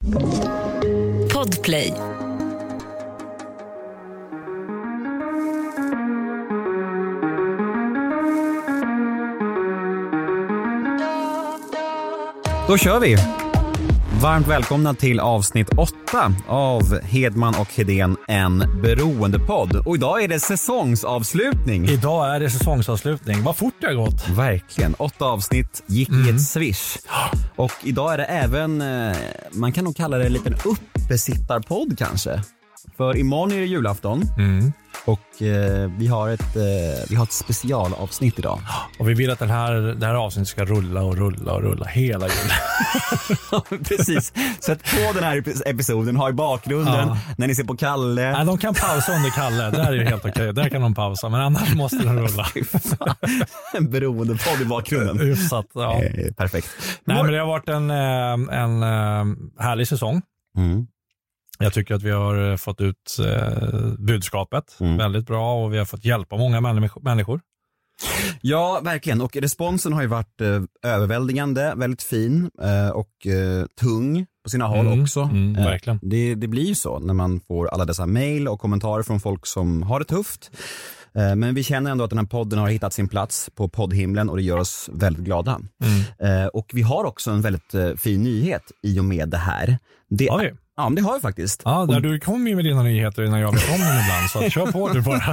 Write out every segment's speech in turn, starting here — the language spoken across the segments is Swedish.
Podplay. Då kör vi! Varmt välkomna till avsnitt 8 av Hedman och Hedén, en beroendepodd. Och idag är det säsongsavslutning. Idag är det säsongsavslutning. Vad fort det har gått. Verkligen. 8 avsnitt gick i ett swish. Och idag är det även, man kan nog kalla det en liten uppesittarpodd kanske. För imorgon är det julafton. Och vi har ett specialavsnitt idag. Och vi vill att det här avsnittet ska rulla hela julen. Precis. Sätt på den här episoden, har i bakgrunden när ni ser på Kalle. Nej, de kan pausa under Kalle. Det är ju helt okej. Där kan de pausa, men annars måste den rulla. En beroendepodd i bakgrunden. Utsatt, ja. Perfekt. Nej, men det har varit en härlig säsong. Jag tycker att vi har fått ut budskapet väldigt bra och vi har fått hjälpa många människor. Ja, verkligen. Och responsen har ju varit överväldigande, väldigt fin och tung på sina håll också. Verkligen. Det blir ju så när man får alla dessa mejl och kommentarer från folk som har det tufft. Men vi känner ändå att den här podden har hittat sin plats på poddhimlen och det gör oss väldigt glada. Och vi har också en väldigt fin nyhet i och med det här. Ja, men det har vi faktiskt. Ja, du kommer ju med dina nyheter innan jag vet om dem ibland, så kör på du bara.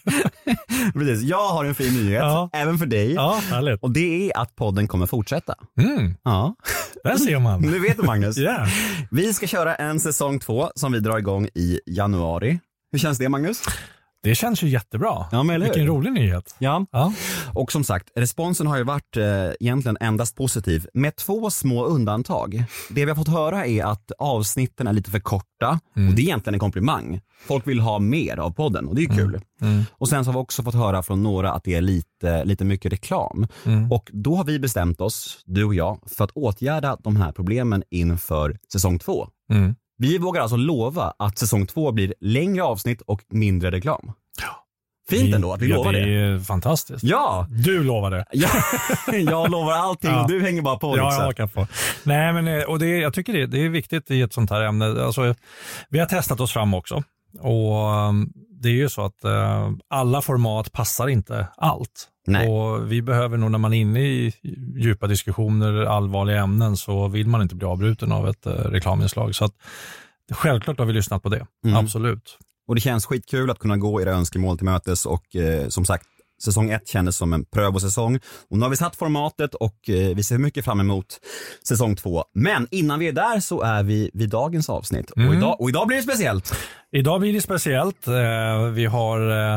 Precis, jag har en fin nyhet, även för dig. Ja, härligt. Och det är att podden kommer fortsätta. Ja. Där ser man. Nu vet du, Magnus. Yeah. Vi ska köra en säsong 2 som vi drar igång i januari. Hur känns det, Magnus? Det känns ju jättebra. Ja, men vilken rolig nyhet. Ja. Och som sagt, responsen har ju varit egentligen endast positiv med 2 små undantag. Det vi har fått höra är att avsnitten är lite för korta och det är egentligen en komplimang. Folk vill ha mer av podden och det är kul. Och sen så har vi också fått höra från några att det är lite mycket reklam. Och då har vi bestämt oss, du och jag, för att åtgärda de här problemen inför säsong 2. Vi vågar alltså lova att säsong 2 blir längre avsnitt och mindre reklam. Fint ändå att vi lovar det. Det är fantastiskt. Ja. Du lovar det. Ja, jag lovar allting och du hänger bara på. Ja, jag kan få. Nej, men och jag tycker det är viktigt i ett sånt här ämne. Alltså, vi har testat oss fram också. Och det är ju så att alla format passar inte allt. Nej. Och vi behöver nog, när man är inne i djupa diskussioner, allvarliga ämnen, så vill man inte bli avbruten av ett reklaminslag. Så att självklart har vi lyssnat på det. Absolut. Och det känns skitkul att kunna gå era önskemål till mötes och som sagt, säsong 1 kändes som en prövosäsong. Och nu har vi satt formatet och vi ser mycket fram emot säsong 2. Men innan vi är där så är vi vid dagens avsnitt. Och idag blir det speciellt. Idag blir det speciellt. Vi har,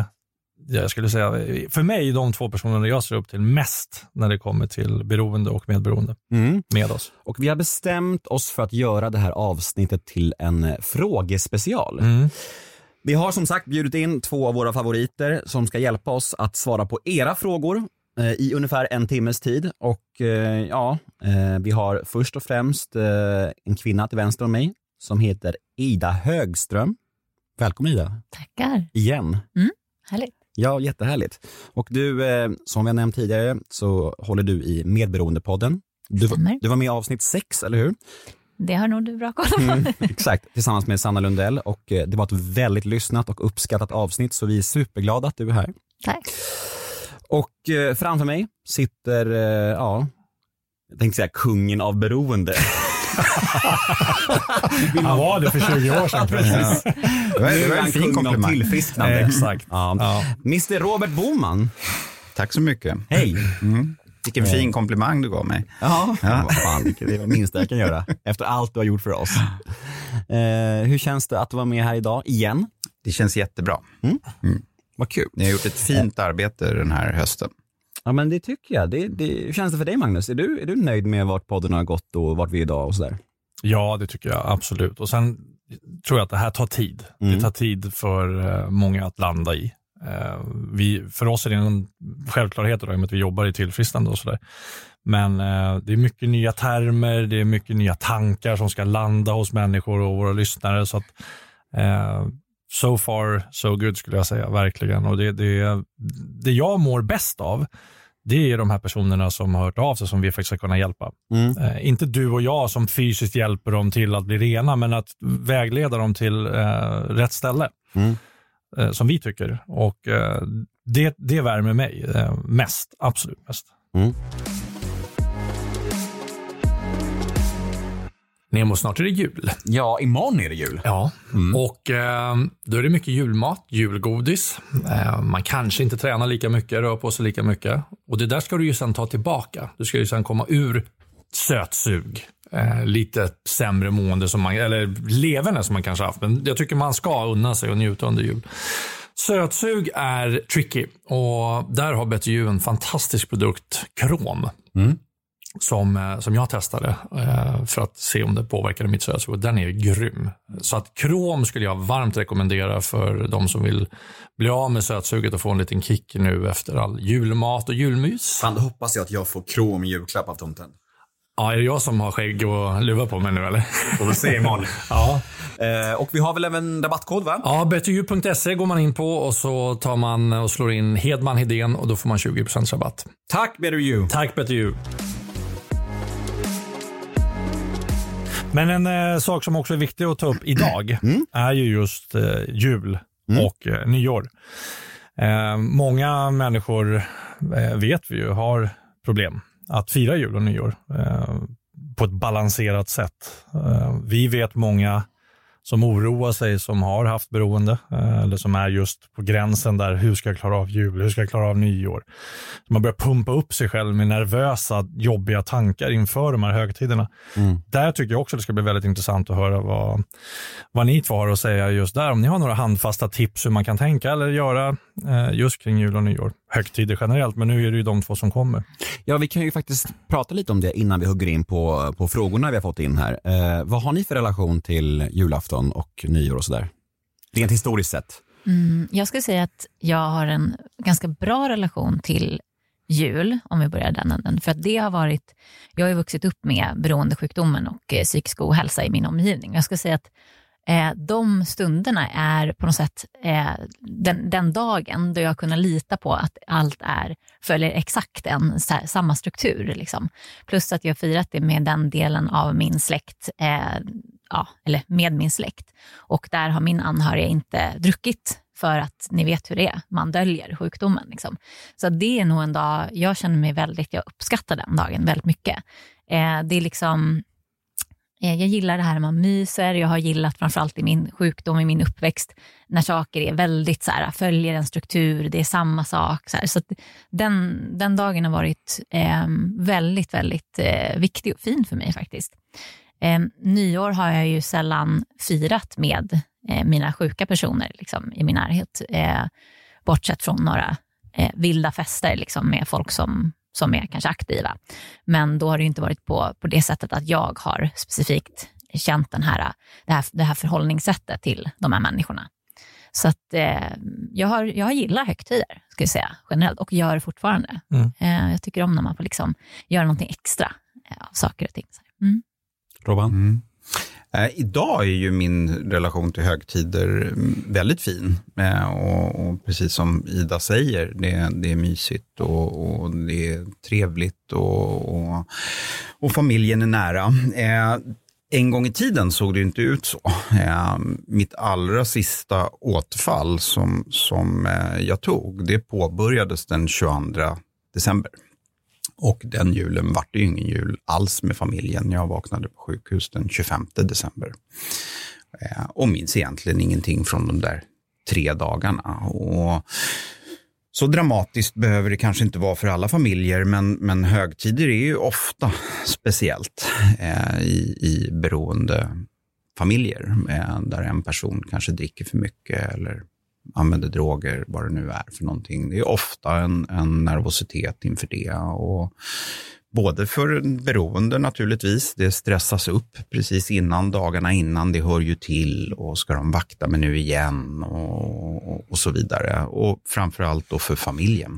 jag skulle säga, för mig de 2 personerna jag ser upp till mest när det kommer till beroende och medberoende med oss. Och vi har bestämt oss för att göra det här avsnittet till en frågespecial. Vi har som sagt bjudit in 2 av våra favoriter som ska hjälpa oss att svara på era frågor i ungefär 1 timmes tid. Och vi har först och främst en kvinna till vänster om mig som heter Ida Högström. Välkommen, Ida. Tackar. Igen. Härligt. Ja, jättehärligt. Och du, som vi har nämnt tidigare, så håller du i Medberoendepodden. Du var med i avsnitt 6, eller hur? Det har nog du bra koll på. Exakt, tillsammans med Sanna Lundell. Och det var ett väldigt lyssnat och uppskattat avsnitt, så vi är superglada att du är här. Tack. Och framför mig sitter, jag tänkte säga kungen av beroende. Han var det för 20 år sedan. Precis. Det var en fin komplimang. Tillfrisknande. Exakt. Ja. Mr. Robert Boman. Tack så mycket. Hej. Vilken fin komplimang du gav mig. Ja. Vad fan, det är det minsta jag kan göra efter allt du har gjort för oss. Hur känns det att vara med här idag igen? Det känns jättebra. Vad kul. Ni har gjort ett fint arbete den här hösten. Ja, men det tycker jag. Hur känns det för dig, Magnus? Är du nöjd med vart podden har gått och vart vi är idag och sådär? Ja, det tycker jag absolut. Och sen tror jag att det här tar tid. Det tar tid för många att landa i. För oss är det en självklarhet då, i och med att vi jobbar i tillfrisknande och sådär. Men det är mycket nya termer, det är mycket nya tankar som ska landa hos människor och våra lyssnare. Så att so far, so good skulle jag säga, verkligen. Och det jag mår bäst av, det är de här personerna som har hört av sig som vi faktiskt ska kunna hjälpa. Inte du och jag som fysiskt hjälper dem till att bli rena, men att vägleda dem till rätt ställe. Som vi tycker. Och det värmer mig mest, absolut mest. Nemo, snart är det jul. Ja, imorgon är det jul. Ja, och då är det mycket julmat, julgodis. Man kanske inte tränar lika mycket, rör på sig lika mycket. Och det där ska du ju sen ta tillbaka. Du ska ju sen komma ur sötsug. Lite sämre mående som man, eller leverne som man kanske haft. Men jag tycker man ska unna sig och njuta under jul. Sötsug är tricky. Och där har BetU en fantastisk produkt, Krom. Som jag testade för att se om det påverkade mitt sötsug, och den är grym. Så att Krom skulle jag varmt rekommendera för de som vill bli av med sötsuget och få en liten kick nu efter all julmat och julmys. Fan, då hoppas jag att jag får Krom i julklapp av tomten. Ja, är det jag som har skägg och luva på mig nu eller? Får vi se imorgon. Ja. Och vi har väl även rabattkod, va? Ja, betu.se går man in på och så tar man och slår in Hedman Hedén och då får man 20% rabatt. Tack BetU. Tack BetU. Men en sak som också är viktig att ta upp idag är ju just jul och nyår. Många människor vet vi ju har problem att fira jul och nyår på ett balanserat sätt. Vi vet många som oroar sig, som har haft beroende eller som är just på gränsen där, hur ska jag klara av jul, hur ska jag klara av nyår. Man börjar pumpa upp sig själv med nervösa, jobbiga tankar inför de här högtiderna. Där tycker jag också det ska bli väldigt intressant att höra vad ni två har att säga just där. Om ni har några handfasta tips hur man kan tänka eller göra just kring jul och nyår. Högtider generellt, men nu är det ju de två som kommer. Ja, vi kan ju faktiskt prata lite om det innan vi hugger in på frågorna vi har fått in här. Vad har ni för relation till julafton och nyår och sådär? Rent historiskt sett. Jag skulle säga att jag har en ganska bra relation till jul, om vi börjar den änden. För att det har varit, jag har ju vuxit upp med beroendesjukdomen och psykisk ohälsa i min omgivning. Jag skulle säga att de stunderna är på något sätt den dagen då jag kunde lita på att allt följer exakt samma struktur. Liksom. Plus att jag har firat det med den delen av min släkt, eller med min släkt. Och där har min anhöriga inte druckit för att ni vet hur det är. Man döljer sjukdomen. Liksom. Så det är nog en dag, jag känner mig jag uppskattar den dagen väldigt mycket. Det är liksom... Jag gillar det här när man myser. Jag har gillat framförallt i min sjukdom, i min uppväxt, när saker är väldigt så här, följer en struktur, det är samma sak. Så att den dagen har varit väldigt, väldigt viktig och fin för mig faktiskt. Nyår har jag ju sällan firat med mina sjuka personer liksom, i min närhet. Bortsett från några vilda fester liksom, med folk som är kanske aktiva. Men då har det ju inte varit på det sättet att jag har specifikt känt det här förhållningssättet till de här människorna. Så att jag gillar högtider, ska jag säga, generellt, och gör fortfarande. Jag tycker om när man får liksom göra någonting extra av saker och ting. Robban? Idag är ju min relation till högtider väldigt fin. Och precis som Ida säger, det är mysigt och det är trevligt och familjen är nära. En gång i tiden såg det inte ut så. Mitt allra sista återfall som jag tog, det påbörjades den 22 december. Och den julen var det ju ingen jul alls med familjen. Jag vaknade på sjukhus den 25 december. Och minns egentligen ingenting från de där 3 dagarna. Och så dramatiskt behöver det kanske inte vara för alla familjer. Men högtider är ju ofta speciellt i beroende familjer. Där en person kanske dricker för mycket eller använder droger, vad det nu är för någonting. Det är ofta en nervositet inför det. Och både för beroende naturligtvis, det stressas upp precis innan, dagarna innan, det hör ju till och ska de vakta med nu igen och så vidare. Och framförallt då för familjen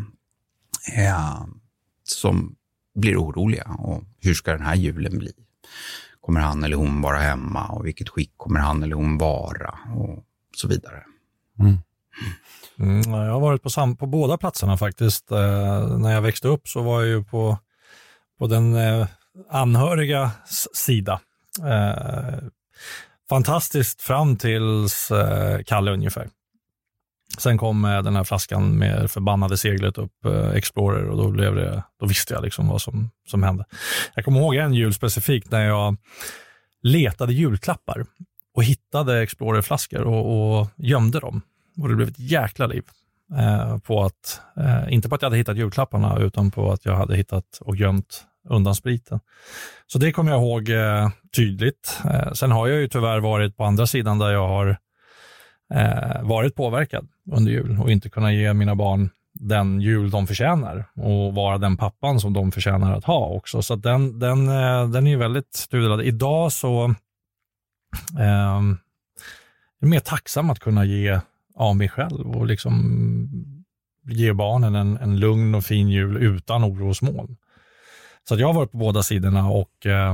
som blir oroliga. Och hur ska den här julen bli? Kommer han eller hon vara hemma och vilket skick kommer han eller hon vara och så vidare. Jag har varit på båda platserna faktiskt. När jag växte upp så var jag ju på den anhöriga sida. Fantastiskt fram tills Kalle ungefär. Sen kom den här flaskan med förbannade seglet upp, Explorer, och då visste jag liksom vad som hände. Jag kommer ihåg en jul specifikt när jag letade julklappar och hittade Explorer-flaskor och gömde dem. Och det blev ett jäkla liv på att, inte på att jag hade hittat julklapparna, utan på att jag hade hittat och gömt undan spriten. Så det kommer jag ihåg tydligt. Sen har jag ju tyvärr varit på andra sidan där jag har varit påverkad under jul och inte kunna ge mina barn den jul de förtjänar och vara den pappan som de förtjänar att ha också. Så den är ju väldigt studerad. Idag så är jag mer tacksam att kunna ge av mig själv och liksom ge barnen en lugn och fin jul utan orosmoln. Så att jag har varit på båda sidorna och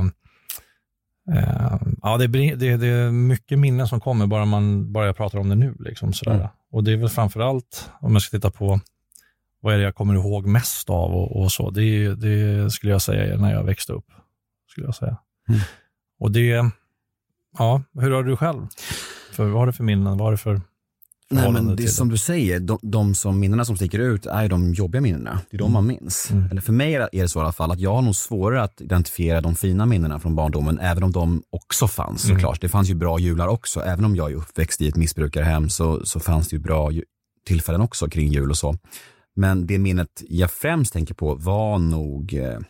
ja, det är mycket minnen som kommer bara man bara pratar om det nu liksom sådär. Och det är väl framförallt, om jag ska titta på vad är det jag kommer ihåg mest av och så, det skulle jag säga när jag växte upp, skulle jag säga. Och det, ja, hur har du själv? Vad har du för minnen? Vad har du för Nej, men det är som du säger, de som minnena som sticker ut är de jobbiga minnena. Det är de man minns. Eller för mig är det så i alla fall att jag har nog svårare att identifiera de fina minnena från barndomen, även om de också fanns såklart. Det fanns ju bra jular också. Även om jag är uppväxt i ett missbrukarhem så fanns det ju bra tillfällen också kring jul och så. Men det minnet jag främst tänker på var nog,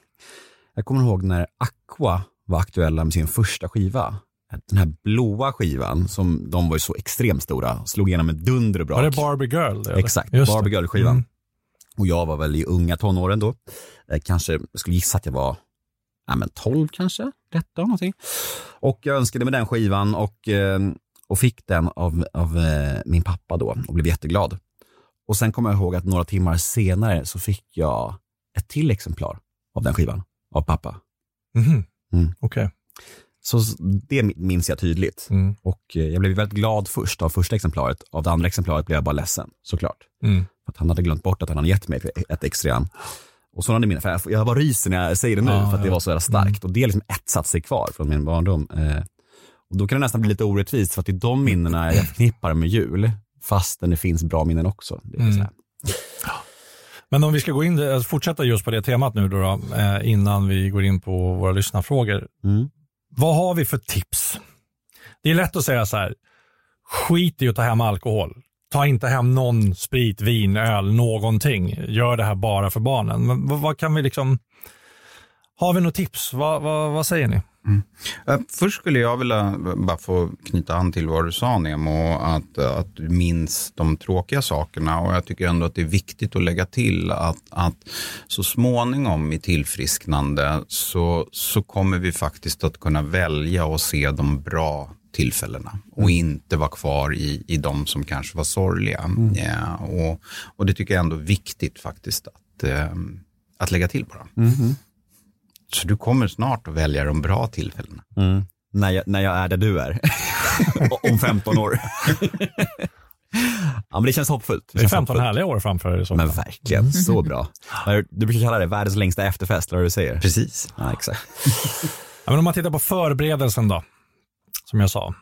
jag kommer ihåg när Aqua var aktuella med sin första skiva. Den här blåa skivan som de var ju så extremt stora, slog igenom med dunder och brak. Var det Barbie Girl? Eller? Exakt, Barbie Girl-skivan. Och jag var väl i unga tonåren då. Kanske, jag skulle gissa att jag var 12 kanske, 13 någonting. Och jag önskade med den skivan och fick den av min pappa då och blev jätteglad. Och sen kommer jag ihåg att några timmar senare så fick jag ett till exemplar av den skivan av pappa. Okej. Så det minns jag tydligt. Och jag blev väldigt glad först av första exemplaret. Av det andra exemplaret blev jag bara ledsen, såklart. För att han hade glömt bort att han hade gett mig ett extra. Och så hade mina, för jag bara ryser när jag säger det nu, för att det var så jävla starkt. Och det är liksom ett sats sig kvar från min barndom. Och då kan det nästan bli lite orättvist, för att det är de minnena jag förknippar med jul, fastän det finns bra minnen också. Det är så här. Men om vi ska gå in, fortsätta just på det temat nu då, innan vi går in på våra lyssnarfrågor. Vad har vi för tips? Det är lätt att säga så här: skit i att ta hem alkohol. Ta inte hem någon sprit, vin, öl, någonting. Gör det här bara för barnen. Men vad kan vi liksom... Har vi något tips? Vad säger ni? Först skulle jag vilja bara få knyta an till vad du sa, Nemo, att du minns de tråkiga sakerna, och jag tycker ändå att det är viktigt att lägga till att så småningom i tillfrisknande så kommer vi faktiskt att kunna välja och se de bra tillfällena och inte vara kvar i de som kanske var sorgliga. Och det tycker jag ändå är viktigt faktiskt att lägga till på det. Så du kommer snart att välja de bra tillfällena. När jag är där du är. Om 15 år. Ja, men det känns hoppfullt. Det är 15 härliga år framför dig. Men verkligen, så bra. Du brukar kalla det världens längsta efterfest, eller vad du säger. Precis. Ja, exakt. Ja, men om man tittar på förberedelsen då, som jag sa.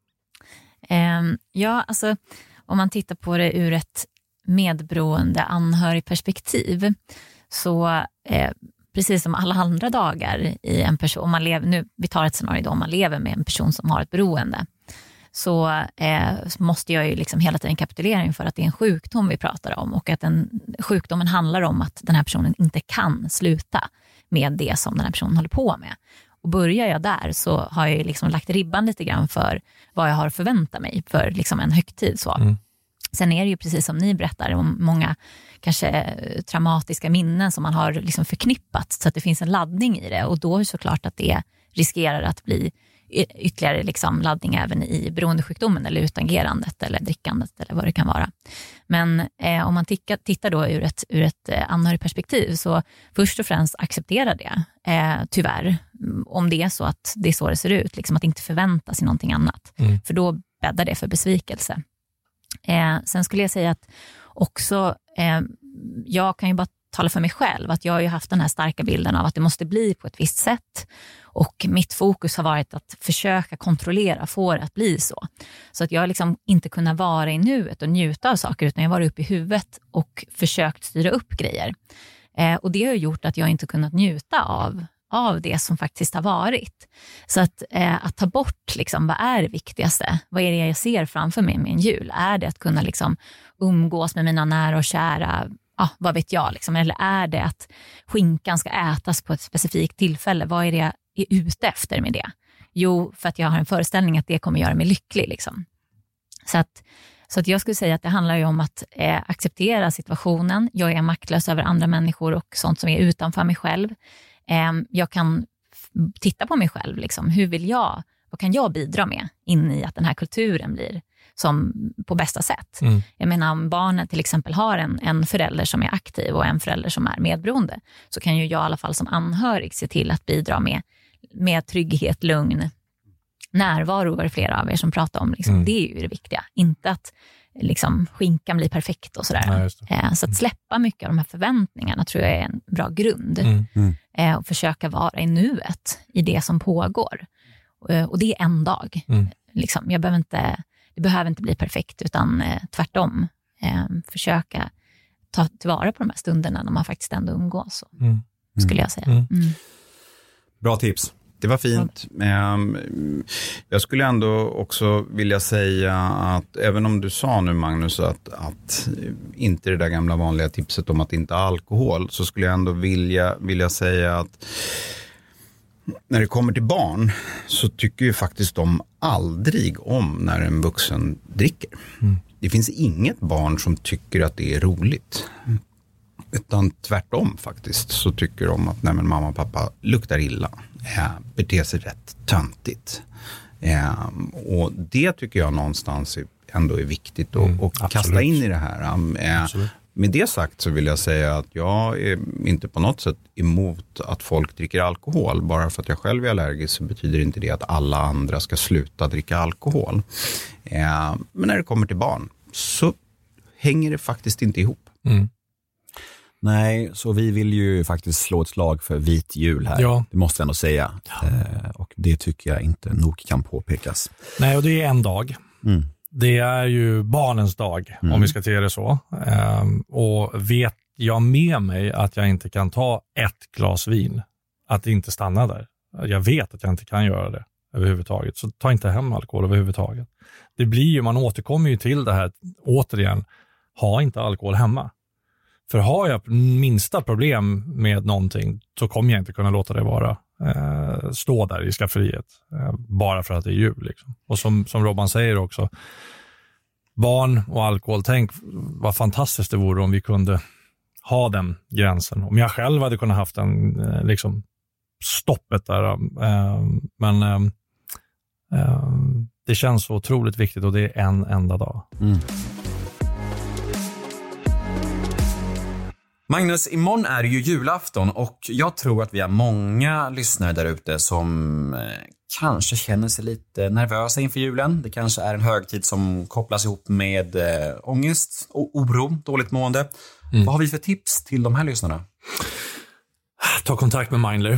Ja, alltså om man tittar på det ur ett medberoende anhörigperspektiv, så precis som alla andra dagar i en person, om man lever, nu vi tar ett scenario då, om man lever med en person som har ett beroende, så måste jag ju liksom hela tiden kapitulera inför att det är en sjukdom vi pratar om, och att sjukdomen handlar om att den här personen inte kan sluta med det som den här personen håller på med. Och börjar jag där så har jag liksom lagt ribban lite grann för vad jag har förväntat mig för liksom en högtid. Så. Sen är det ju precis som ni berättar om många kanske traumatiska minnen som man har liksom förknippat, så att det finns en laddning i det, och då är det såklart att det riskerar att bli ytterligare liksom laddning även i beroendesjukdomen eller utagerandet eller drickandet eller vad det kan vara. Men om man tittar då ur ett anhörigperspektiv, så först och främst acceptera det, tyvärr, om det är så att det är så det ser ut, liksom att inte förvänta sig någonting annat, för då bäddar det för besvikelse. Sen skulle jag säga att också, jag kan ju bara tala för mig själv, att jag har ju haft den här starka bilden av att det måste bli på ett visst sätt. Och mitt fokus har varit att försöka kontrollera, få det att bli så. Så att jag liksom inte kunnat vara i nuet och njuta av saker, utan jag var uppe i huvudet och försökt styra upp grejer. Och det har gjort att jag inte kunnat njuta av det som faktiskt har varit. Så att ta bort liksom, vad är det viktigaste? Vad är det jag ser framför mig med en jul? Är det att kunna liksom umgås med mina nära och kära? Ja, vad vet jag liksom? Eller är det att skinkan ska ätas på ett specifikt tillfälle? Vad är det jag är ute efter med det? Jo, för att jag har en föreställning att det kommer göra mig lycklig liksom. Så att jag skulle säga att det handlar ju om att acceptera situationen. Jag är maktlös över andra människor och sånt som är utanför mig själv. Jag kan titta på mig själv liksom. Vad kan jag bidra med in i att den här kulturen blir som på bästa sätt. Jag menar, om barnet till exempel har en förälder som är aktiv och en förälder som är medberoende, så kan ju jag i alla fall som anhörig se till att bidra med trygghet, lugn, närvaro, var det flera av er som pratar om. Liksom. Det är ju det viktiga. Inte att liksom, skinkan blir perfekt och sådär. Ja, så att släppa mycket av de här förväntningarna tror jag är en bra grund. Och försöka vara i nuet i det som pågår. Och det är en dag. Liksom, det behöver inte bli perfekt, utan tvärtom. Försöka ta tillvara på de här stunderna när man faktiskt ändå umgås. Skulle jag säga. Bra tips. Det var fint. Jag skulle ändå också vilja säga att även om du sa nu, Magnus, att inte det där gamla vanliga tipset om att inte alkohol, så skulle jag ändå vilja säga att när det kommer till barn så tycker ju faktiskt de aldrig om när en vuxen dricker. Det finns inget barn som tycker att det är roligt. Utan tvärtom faktiskt så tycker de att nej, men mamma och pappa luktar illa. Beter sig rätt töntigt. Och det tycker jag någonstans ändå är viktigt att kasta in i det här. Med det sagt så vill jag säga att jag är inte på något sätt emot att folk dricker alkohol. Bara för att jag själv är allergisk så betyder inte det att alla andra ska sluta dricka alkohol. Men när det kommer till barn så hänger det faktiskt inte ihop. Nej, så vi vill ju faktiskt slå ett slag för vit jul här. Ja. Det måste jag ändå säga. Och det tycker jag inte nog kan påpekas. Nej, och det är en dag. Det är ju barnens dag, om vi ska till det så. Och vet jag med mig att jag inte kan ta ett glas vin, att inte stanna där. Jag vet att jag inte kan göra det överhuvudtaget. Så ta inte hem alkohol överhuvudtaget. Det blir ju, man återkommer ju till det här återigen. Ha inte alkohol hemma. För har jag minsta problem med någonting så kommer jag inte kunna låta det vara stå där i skafferiet bara för att det är jul. Liksom. Och som Robban säger också, barn och alkohol, tänk vad fantastiskt det vore om vi kunde ha den gränsen. Om jag själv hade kunnat haft den liksom stoppet där. Men det känns så otroligt viktigt och det är en enda dag. Magnus, imorgon är det ju julafton och jag tror att vi har många lyssnare där ute som kanske känner sig lite nervösa inför julen. Det kanske är en högtid som kopplas ihop med ångest och oro, dåligt mående. Vad har vi för tips till de här lyssnarna? Ta kontakt med Mindler.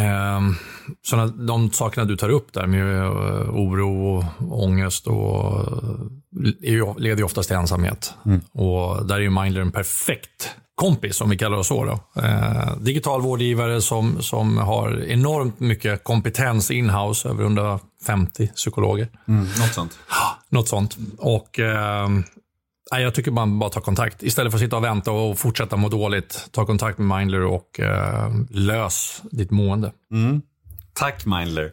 De sakerna du tar upp där med oro och ångest leder ju oftast till ensamhet. Och där är ju Mindler en perfekt kompis, om vi kallar det så då. Digital vårdgivare som har enormt mycket kompetens in-house, över 150 psykologer. Något sånt. Och jag tycker man bara tar kontakt. Istället för att sitta och vänta och fortsätta må dåligt, ta kontakt med Mindler och lös ditt mående. Tack Mindler.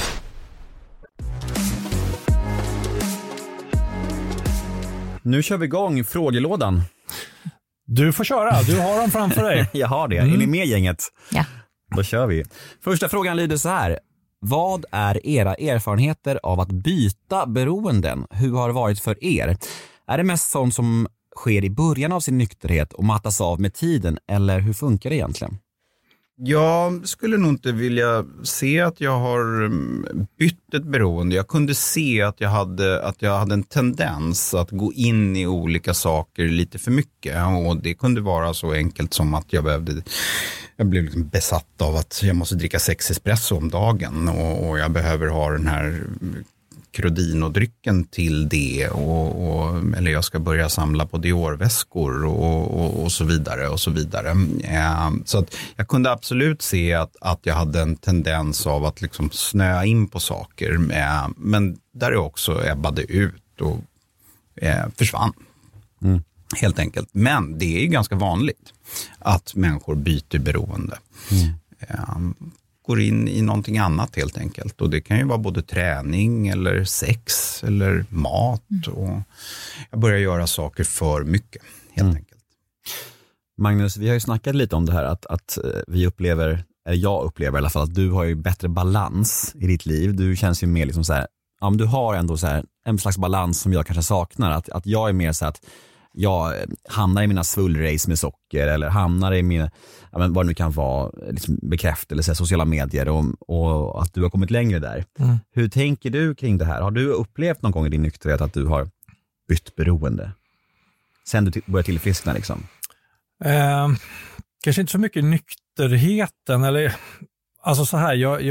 Nu kör vi igång frågelådan. Du får köra, du har dem framför dig. Jag har det, är ni med gänget? Ja. Då kör vi. Första frågan lyder så här. Vad är era erfarenheter av att byta beroenden? Hur har det varit för er? Är det mest sånt som sker i början av sin nykterhet och mattas av med tiden? Eller hur funkar det egentligen? Jag skulle nog inte vilja se att jag har bytt ett beroende. Jag kunde se att jag hade en tendens att gå in i olika saker lite för mycket. Och det kunde vara så enkelt som att jag blev liksom besatt av att jag måste dricka 6 espresso om dagen. Och jag behöver ha den här Crodino-drycken till det, eller jag ska börja samla på Dior-väskor och så vidare och så vidare. Så att jag kunde absolut se att jag hade en tendens av att liksom snöa in på saker, men där det också ebbade ut och försvann. Helt enkelt. Men det är ju ganska vanligt att människor byter beroende. Går in i någonting annat helt enkelt. Och det kan ju vara både träning eller sex eller mat. Och jag börjar göra saker för mycket helt enkelt. Magnus, vi har ju snackat lite om det här att vi upplever, eller jag upplever i alla fall, att du har ju bättre balans i ditt liv. Du känns ju mer liksom så här, ja, men du har ändå så här en slags balans som jag kanske saknar. Att jag är mer så att jag hamnar i mina svullrace med socker eller hamnar i mina, vad det nu kan vara, liksom bekräftelse, sociala medier och att du har kommit längre där. Hur tänker du kring det här? Har du upplevt någon gång i din nykterhet att du har bytt beroende? Sen du började tillfriskna liksom? Kanske inte så mycket nykterheten eller, alltså så här, jag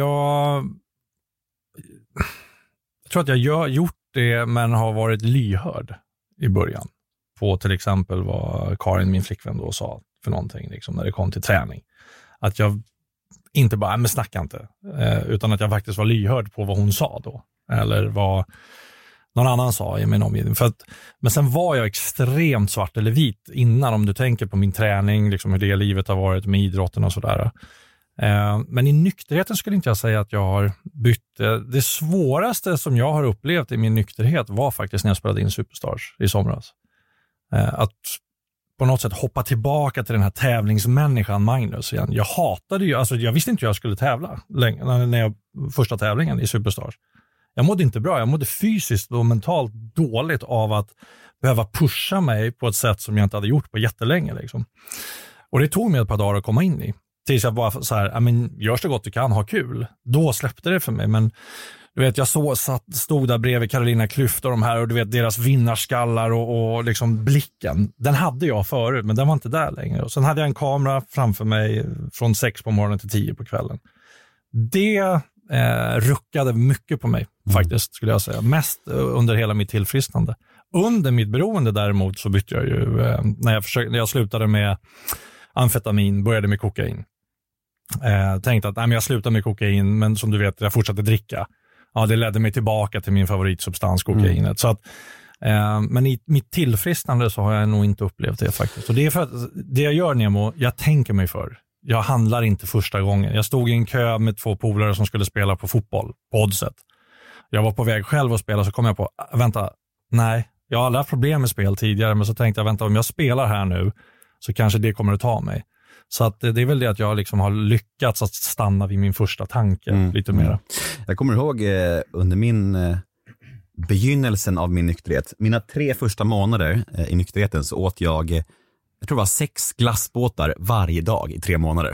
tror att jag har gjort det men har varit lyhörd i början. På till exempel vad Karin, min flickvän, då sa för någonting liksom, när det kom till träning. Att jag inte bara, men snacka inte. Utan att jag faktiskt var lyhörd på vad hon sa då. Eller vad någon annan sa i min omgivning. Men sen var jag extremt svart eller vit innan, om du tänker på min träning, liksom hur det livet har varit med idrotten och sådär. Men i nykterheten skulle inte jag säga att jag har bytt. Det svåraste som jag har upplevt i min nykterhet var faktiskt när jag spelade in Superstars i somras. Att på något sätt hoppa tillbaka till den här tävlingsmänniskan Magnus igen. Jag hatade ju, alltså jag visste inte hur jag skulle tävla första tävlingen i Superstars. Jag mådde inte bra, jag mådde fysiskt och mentalt dåligt av att behöva pusha mig på ett sätt som jag inte hade gjort på jättelänge liksom. Och det tog mig ett par dagar att komma in i. Tills jag bara så här, gör så gott du kan, ha kul. Då släppte det för mig, men du vet, jag stod där bredvid Carolina Klüft och de här, och du vet deras vinnarskallar och liksom blicken. Den hade jag förut, men den var inte där längre. Och sen hade jag en kamera framför mig från 6 på morgonen till 10 på kvällen. Det ruckade mycket på mig faktiskt, skulle jag säga. Mest under hela mitt tillfrisknande. Under mitt beroende däremot så bytte jag ju, när jag slutade med amfetamin, började med kokain. Tänkte att jag slutar med kokain, men som du vet, jag fortsatte dricka. Ja, det ledde mig tillbaka till min favoritsubstans, kokainet. Så att, men i mitt tillfrisknande så har jag nog inte upplevt det faktiskt. Och det är för att det jag gör, Nemo, jag tänker mig för. Jag handlar inte första gången. Jag stod i en kö med 2 polare som skulle spela på fotboll på Oddset. Jag var på väg själv att spela, så kom jag på, vänta, nej, jag har aldrig haft problem med spel tidigare, men så tänkte jag, vänta, om jag spelar här nu så kanske det kommer att ta mig. Så att det är väl det att jag liksom har lyckats att stanna vid min första tanke lite mer. Jag kommer ihåg under min begynnelsen av min nykterhet, mina 3 första månader i nykterheten, så åt jag tror det var 6 glassbåtar varje dag i 3 månader.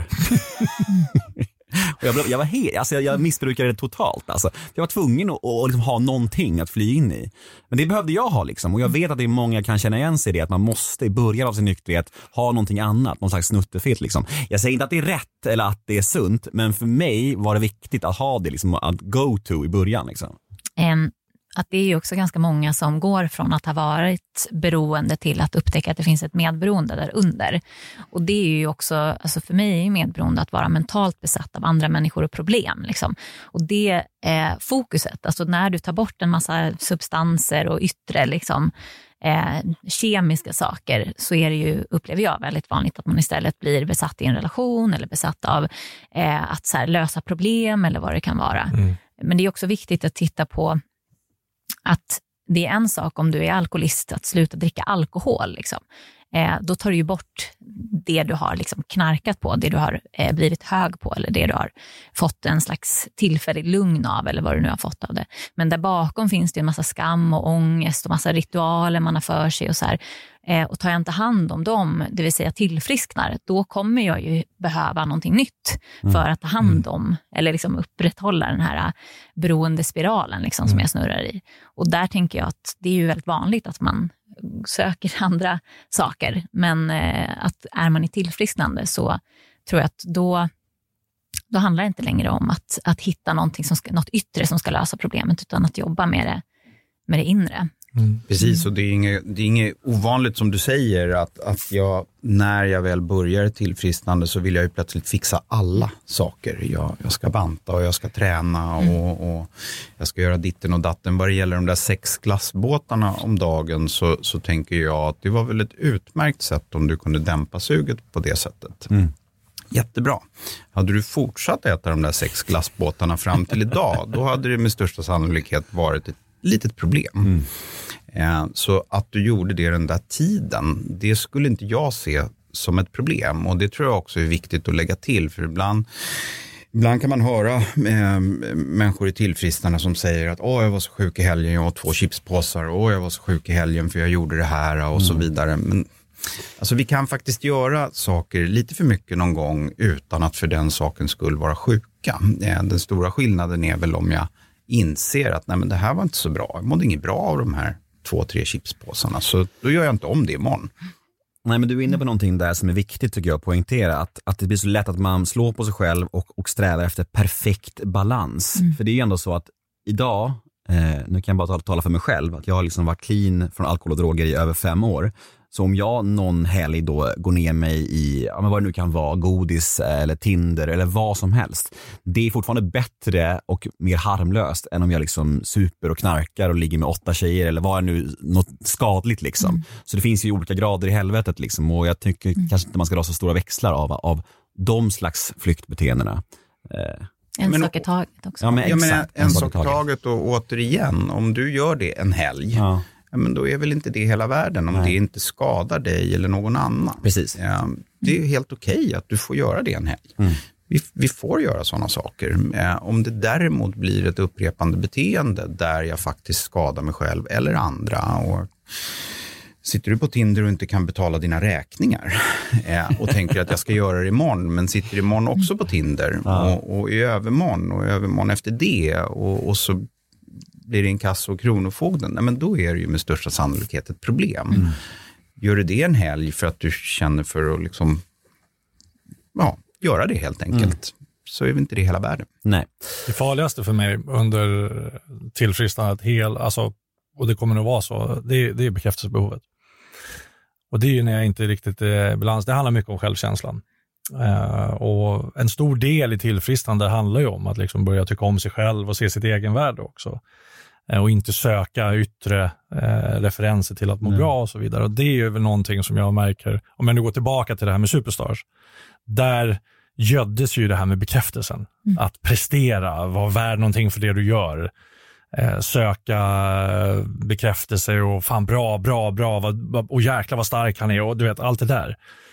Och jag missbrukade det totalt. Alltså, jag var tvungen att liksom ha någonting att fly in i. Men det behövde jag ha liksom. Och jag vet att det är många kan känna igen sig i det, att man måste i början av sin nykterhet ha någonting annat, någon slags snuttefilt liksom. Jag säger inte att det är rätt eller att det är sunt, men för mig var det viktigt att ha det liksom, att go to i början liksom. Att det är ju också ganska många som går från att ha varit beroende till att upptäcka att det finns ett medberoende där under. Och det är ju också, alltså för mig är medberoende att vara mentalt besatt av andra människor och problem. Liksom. Och det är fokuset, alltså när du tar bort en massa substanser och yttre liksom, kemiska saker, så är det ju, upplever jag, väldigt vanligt att man istället blir besatt i en relation eller besatt av att så här, lösa problem eller vad det kan vara. Men det är också viktigt att titta på att det är en sak om du är alkoholist att sluta dricka alkohol liksom. då tar du ju bort det du har liksom knarkat på, det du har blivit hög på eller det du har fått en slags tillfällig lugn av eller vad du nu har fått av det. Men där bakom finns det en massa skam och ångest och massa ritualer man har för sig och så här. Och tar jag inte hand om dem, det vill säga tillfrisknar, då kommer jag ju behöva någonting nytt för att ta hand om eller liksom upprätthålla den här beroendespiralen liksom, som jag snurrar i. Och där tänker jag att det är ju väldigt vanligt att man söker andra saker, men att är man i tillfrisknande så tror jag att då handlar det inte längre om att hitta något yttre som ska lösa problemet, utan att jobba med det inre. Precis, och det är inget ovanligt som du säger att jag, när jag väl börjar tillfrisknande så vill jag ju plötsligt fixa alla saker. Jag ska banta och jag ska träna och jag ska göra ditten och datten. Vad det gäller de där 6 glassbåtarna om dagen så tänker jag att det var väl ett utmärkt sätt om du kunde dämpa suget på det sättet. Jättebra. Hade du fortsatt äta de där 6 glassbåtarna fram till idag, då hade det med största sannolikhet varit ett litet problem. Så att du gjorde det den där tiden, det skulle inte jag se som ett problem. Och det tror jag också är viktigt att lägga till. För ibland kan man höra människor i tillfrisknande som säger att jag var så sjuk i helgen, jag åt 2 chipspåsar. Jag var så sjuk i helgen för jag gjorde det här och så vidare. Men alltså, vi kan faktiskt göra saker lite för mycket någon gång utan att för den saken skulle vara sjuka. Den stora skillnaden är väl om jag inser att nej, men det här var inte så bra. Jag mådde inget bra av de här 2-3 chipspåsarna, så då gör jag inte om det imorgon. Nej, men du är inne på någonting där som är viktigt tycker jag att poängtera, att det blir så lätt att man slår på sig själv och strävar efter perfekt balans. För det är ju ändå så att idag, nu kan jag bara tala för mig själv, att jag har liksom varit clean från alkohol och droger i över 5 år. Så om jag någon helg då går ner mig i vad det nu kan vara, godis eller Tinder eller vad som helst, det är fortfarande bättre och mer harmlöst än om jag liksom super och knarkar och ligger med 8 tjejer eller vad är nu något skadligt liksom. Så det finns ju olika grader i helvetet liksom, och jag tycker kanske inte man ska dra så stora växlar av de slags flyktbeteendena. En sak i taget också. Ja, men exakt, en sak i taget, och återigen, om du gör det en helg, men då är väl inte det hela världen om det inte skadar dig eller någon annan. Precis. Det är helt okej att du får göra det en helg. Vi får göra sådana saker. Om det däremot blir ett upprepande beteende där jag faktiskt skadar mig själv eller andra, och sitter du på Tinder och inte kan betala dina räkningar och tänker att jag ska göra det imorgon, men sitter imorgon också på Tinder och i övermorgon efter det och så blir det inkasso och kronofogden, men då är det ju med största sannolikhet ett problem. Gör du det en helg för att du känner för att liksom, göra det helt enkelt, så är det inte det hela världen. Nej. Det farligaste för mig under tillfrisknandet och det kommer att vara så, det är bekräftelsebehovet. Och det är ju när jag inte riktigt är balans. Det handlar mycket om självkänslan. Och en stor del i tillfrisknande handlar ju om att liksom börja tycka om sig själv och se sitt egen värde också. Och inte söka yttre referenser till att må bra och så vidare. Och det är ju väl någonting som jag märker, om jag nu går tillbaka till det här med Superstars, där göddes ju det här med bekräftelsen. Att prestera, vara värd någonting för det du gör. Söka bekräftelse och fan bra och jäkla vad stark han är och du vet allt det där.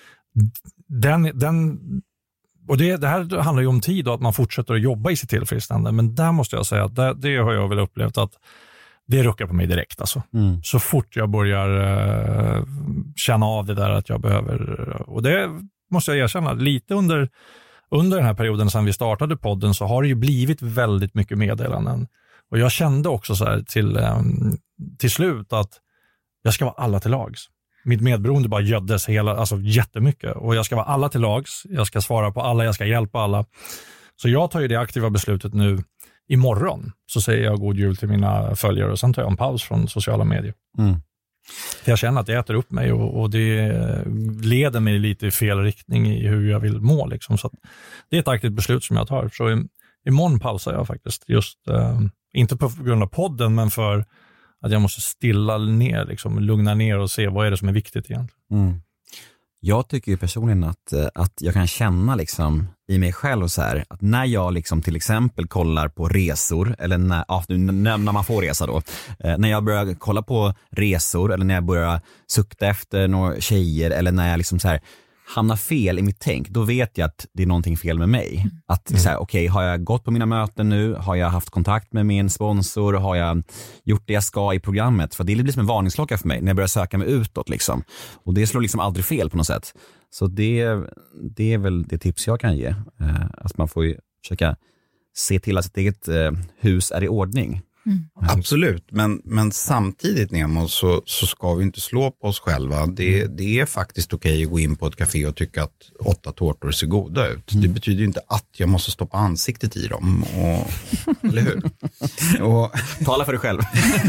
Och det här handlar ju om tid och att man fortsätter att jobba i sitt tillfrisknande, men där måste jag säga att det har jag väl upplevt att det ruckar på mig direkt alltså. Så fort jag börjar känna av det där att jag behöver, och det måste jag erkänna, lite under den här perioden sedan vi startade podden så har det ju blivit väldigt mycket meddelanden. Och jag kände också så här till slut att jag ska vara alla till lags. Mitt medberoende bara göddes jättemycket. Och jag ska vara alla till lags. Jag ska svara på alla, jag ska hjälpa alla. Så jag tar ju det aktiva beslutet nu. Imorgon så säger jag god jul till mina följare och sen tar jag en paus från sociala medier. För jag känner att jag äter upp mig och det leder mig lite i fel riktning i hur jag vill må. Liksom. Så att det är ett aktivt beslut som jag tar. Så imorgon pausar jag faktiskt. Just inte på grund av podden, men för att jag måste stilla ner, liksom, lugna ner och se vad är det som är viktigt egentligen. Jag tycker ju personligen att jag kan känna liksom, i mig själv så här, att när jag liksom till exempel kollar på resor, eller när man får resa då, när jag börjar kolla på resor eller när jag börjar sukta efter några tjejer, eller när jag liksom så här hamnar fel i mitt tänk, då vet jag att det är någonting fel med mig. Att så här, okej, har jag gått på mina möten nu? Har jag haft kontakt med min sponsor? Har jag gjort det jag ska i programmet? För det blir som en varningsklocka för mig när jag börjar söka mig utåt liksom. Och det slår liksom aldrig fel på något sätt. Så det är väl det tips jag kan ge. Att man får ju försöka se till att sitt eget hus är i ordning. Absolut, men samtidigt Nemo så ska vi inte slå på oss själva. Det är faktiskt okej att gå in på ett café och tycka att 8 tårtor ser goda ut. Det betyder ju inte att jag måste stoppa ansiktet i dem. Eller hur? Tala för dig själv.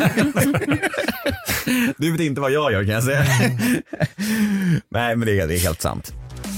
Du vet inte vad jag gör, kan jag säga. Nej, men det är helt sant.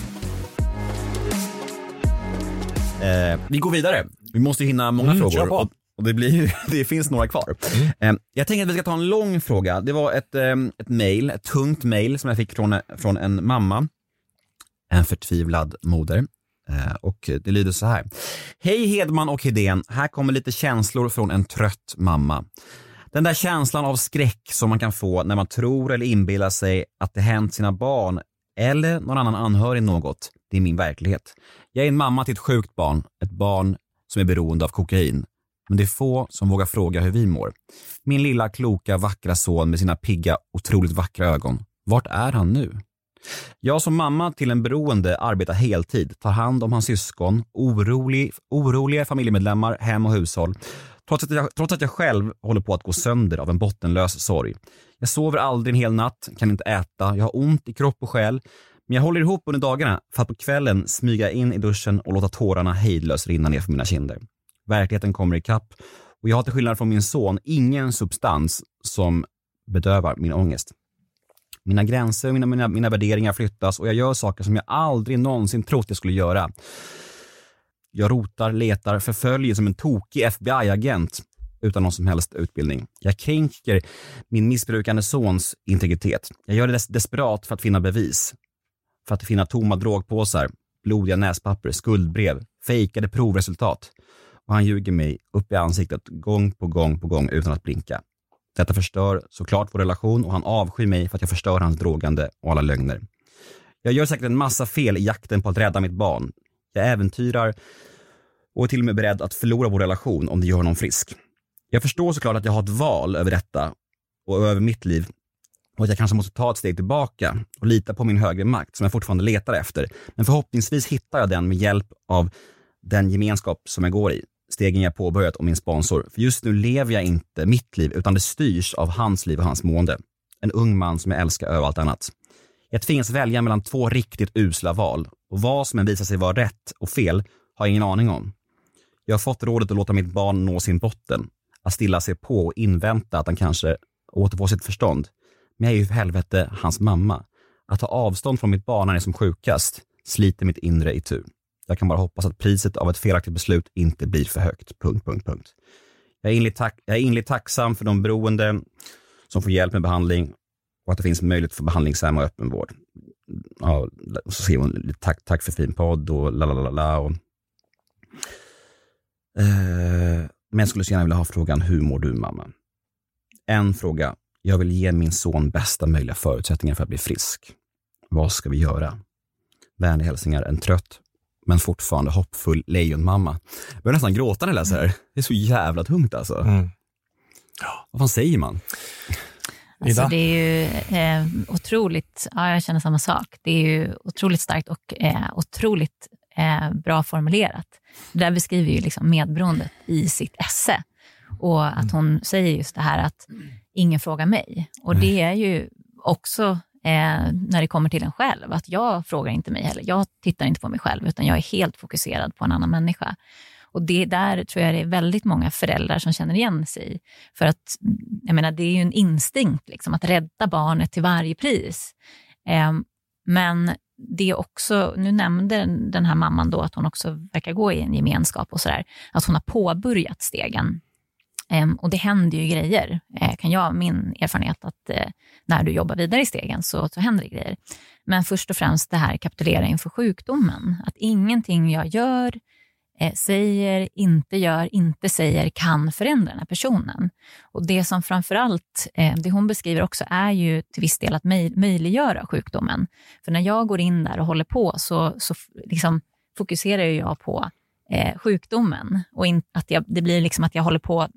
Vi går vidare. Vi måste hinna många frågor. Och det finns några kvar. Jag tänker att vi ska ta en lång fråga. Det var ett tungt mejl som jag fick från en mamma. En förtvivlad moder. Och det lyder så här. Hej Hedman och Hedén. Här kommer lite känslor från en trött mamma. Den där känslan av skräck som man kan få när man tror eller inbillar sig att det hänt sina barn eller någon annan anhörig något. Det är min verklighet. Jag är en mamma till ett sjukt barn. Ett barn som är beroende av kokain. Men det är få som vågar fråga hur vi mår. Min lilla kloka vackra son med sina pigga otroligt vackra ögon. Vart är han nu? Jag som mamma till en beroende arbetar heltid. Tar hand om hans syskon. Oroliga familjemedlemmar, hem och hushåll. Trots att jag själv håller på att gå sönder av en bottenlös sorg. Jag sover aldrig en hel natt. Kan inte äta. Jag har ont i kropp och själ. Men jag håller ihop under dagarna för att på kvällen smyga in i duschen och låta tårarna hejdlöst rinna ner för mina kinder. Verkligheten kommer i kapp och jag har till skillnad från min son ingen substans som bedövar min ångest. Mina gränser och mina värderingar flyttas och jag gör saker som jag aldrig någonsin trott jag skulle göra. Jag rotar, letar, förföljer som en tokig FBI-agent utan någon som helst utbildning. Jag kränker min missbrukande sons integritet. Jag gör det desperat för att finna bevis. För att finna tomma drogpåsar, blodiga näspapper, skuldbrev, fejkade provresultat. Och han ljuger mig upp i ansiktet gång på gång utan att blinka. Detta förstör såklart vår relation och han avskyr mig för att jag förstör hans drogande och alla lögner. Jag gör säkert en massa fel i jakten på att rädda mitt barn. Jag äventyrar och är till och med beredd att förlora vår relation om det gör honom frisk. Jag förstår såklart att jag har ett val över detta och över mitt liv och att jag kanske måste ta ett steg tillbaka och lita på min högre makt som jag fortfarande letar efter. Men förhoppningsvis hittar jag den med hjälp av den gemenskap som jag går i. Stegen jag påbörjat om min sponsor. För just nu lever jag inte mitt liv utan det styrs av hans liv och hans mående. En ung man som jag älskar över allt annat. Jag tvingas välja mellan 2 riktigt usla val. Och vad som än visar sig vara rätt och fel har jag ingen aning om. Jag har fått rådet att låta mitt barn nå sin botten. Att stilla sig på och invänta att han kanske återfår sitt förstånd. Men jag är ju för helvete hans mamma. Att ta avstånd från mitt barn när han är som sjukast sliter mitt inre i tur. Jag kan bara hoppas att priset av ett felaktigt beslut inte blir för högt. ... Jag är inligt tacksam för de beroende som får hjälp med behandling och att det finns möjlighet för behandlingshem och öppenvård. Ja, så skriver hon tack för fin podd och lalalala. Men jag skulle så gärna vilja ha frågan, hur mår du mamma? En fråga. Jag vill ge min son bästa möjliga förutsättningar för att bli frisk. Vad ska vi göra? Vänliga hälsningar, en trött men fortfarande hoppfull lejonmamma. Jag börjar nästan gråta när jag läser det här. Det är så jävla tungt alltså. Vad fan säger man? Alltså det är ju otroligt, ja, jag känner samma sak. Det är ju otroligt starkt och otroligt bra formulerat. Det där beskriver ju liksom medberoendet i sitt esse. Och att hon säger just det här att ingen frågar mig. Och det är ju också när det kommer till en själv, att jag frågar inte mig heller. Jag tittar inte på mig själv utan jag är helt fokuserad på en annan människa. Och det där tror jag det är väldigt många föräldrar som känner igen sig. För att, jag menar, det är ju en instinkt liksom, att rädda barnet till varje pris. Men det är också, nu nämnde den här mamman då att hon också verkar gå i en gemenskap och sådär. Att hon har påbörjat stegen. Och det händer ju grejer, min erfarenhet att när du jobbar vidare i stegen så händer det grejer. Men först och främst det här kapitulera inför sjukdomen. Att ingenting jag gör, säger, inte säger kan förändra den här personen. Och det som framförallt, det hon beskriver också är ju till viss del att möjliggöra sjukdomen. För när jag går in där och håller på så liksom fokuserar jag på sjukdomen. Och det blir liksom att jag håller på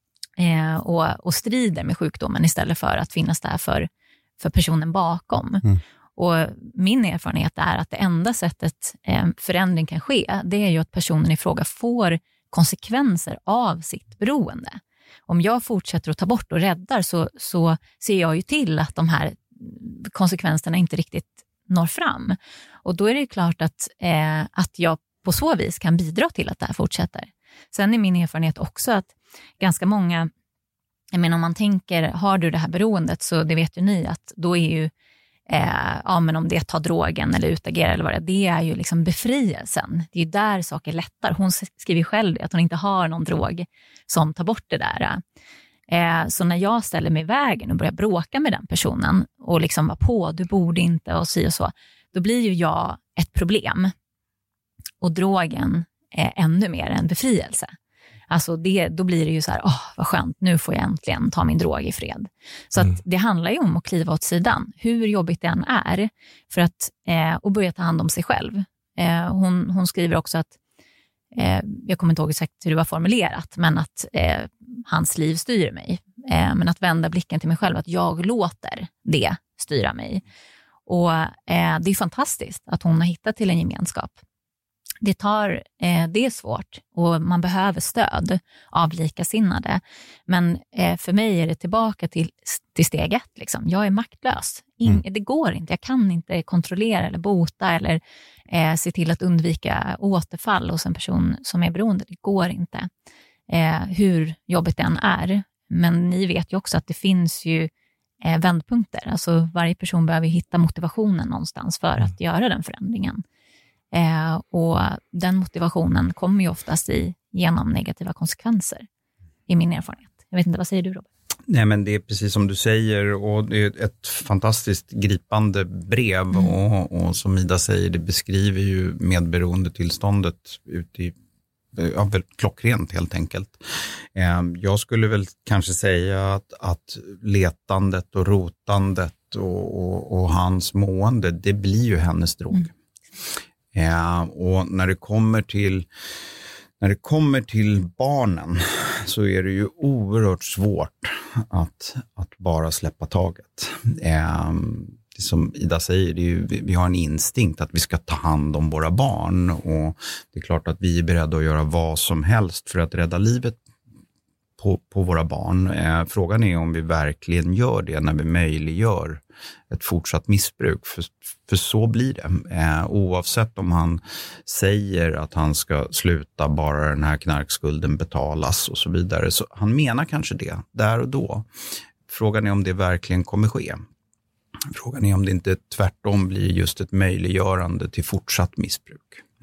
och strider med sjukdomen istället för att finnas där för personen bakom. Och min erfarenhet är att det enda sättet förändring kan ske, det är ju att personen i fråga får konsekvenser av sitt beroende. Om jag fortsätter att ta bort och räddar så ser jag ju till att de här konsekvenserna inte riktigt når fram. Och då är det klart att jag på så vis kan bidra till att det här fortsätter. Sen är min erfarenhet också att ganska många, jag menar om man tänker, har du det här beroendet så det vet ju ni att då är ju men om det tar drogen eller utagerar eller vad det är ju liksom befrielsen. Det är ju där saker lättar. Hon skriver själv att hon inte har någon drog som tar bort det där. Så när jag ställer mig i vägen och börjar bråka med den personen och liksom var på, du borde inte och så, då blir ju jag ett problem. Och drogen är ännu mer en befrielse. Alltså då blir det ju så här, vad skönt, nu får jag äntligen ta min drog i fred. Så att det handlar ju om att kliva åt sidan, hur jobbigt det än är, för att och börja ta hand om sig själv. Hon skriver också att, jag kommer inte ihåg exakt hur det var formulerat, men att hans liv styr mig. Men att vända blicken till mig själv, att jag låter det styra mig. Och det är fantastiskt att hon har hittat till en gemenskap. Det är svårt och man behöver stöd av likasinnade. Men för mig är det tillbaka till steg 1. Liksom. Jag är maktlös. Det går inte. Jag kan inte kontrollera eller bota eller se till att undvika återfall hos en person som är beroende. Det går inte. Hur jobbigt den är. Men ni vet ju också att det finns ju vändpunkter. Alltså varje person behöver hitta motivationen någonstans för att göra den förändringen. Och den motivationen kommer ju oftast genom negativa konsekvenser i min erfarenhet. Jag vet inte, vad säger du, Robert? Nej, men det är precis som du säger, och det är ett fantastiskt gripande brev och som Ida säger, det beskriver ju medberoendetillståndet ut i väldigt klockrent helt enkelt. Jag skulle väl kanske säga att letandet och rotandet och hans mående, det blir ju hennes drog. Och när det kommer till barnen så är det ju oerhört svårt att bara släppa taget. Det som Ida säger, det är ju, vi har en instinkt att vi ska ta hand om våra barn, och det är klart att vi är beredda att göra vad som helst för att rädda livet på våra barn. Frågan är om vi verkligen gör det när vi möjliggör ett fortsatt missbruk. För så blir det. Oavsett om han säger att han ska sluta bara den här knarkskulden betalas och så vidare. Så han menar kanske det där och då. Frågan är om det verkligen kommer ske. Frågan är om det inte tvärtom blir just ett möjliggörande till fortsatt missbruk.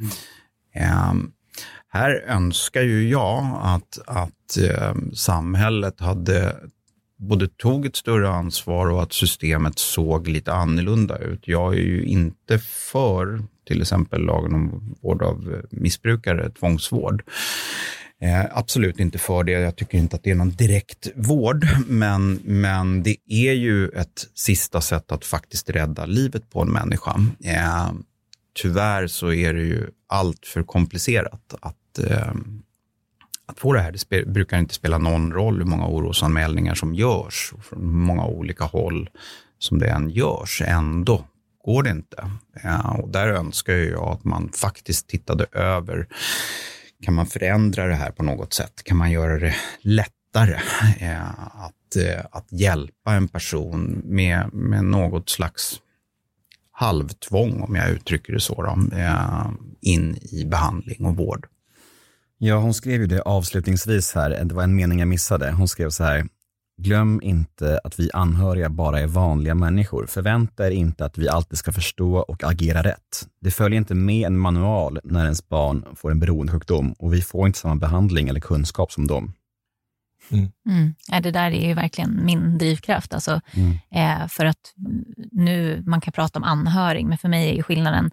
Här önskar ju jag att samhället hade både tog ett större ansvar och att systemet såg lite annorlunda ut. Jag är ju inte för till exempel lagen om vård av missbrukare, tvångsvård. Absolut inte för det. Jag tycker inte att det är någon direkt vård, men det är ju ett sista sätt att faktiskt rädda livet på en människa. Tyvärr så är det ju allt för komplicerat att få det här. Det brukar inte spela någon roll hur många orosanmälningar som görs och från många olika håll som det än görs. Ändå går det inte. Och där önskar jag att man faktiskt tittade över, kan man förändra det här på något sätt? Kan man göra det lättare att hjälpa en person med något slags halvtvång, om jag uttrycker det så då, in i behandling och vård? Ja, hon skrev ju det avslutningsvis här. Det var en mening jag missade. Hon skrev så här: glöm inte att vi anhöriga bara är vanliga människor. Förvänta er inte att vi alltid ska förstå och agera rätt. Det följer inte med en manual när ens barn får en beroendesjukdom, och vi får inte samma behandling eller kunskap som dem. Ja, det där är ju verkligen min drivkraft. Alltså, för att nu, man kan prata om anhörig, men för mig är ju skillnaden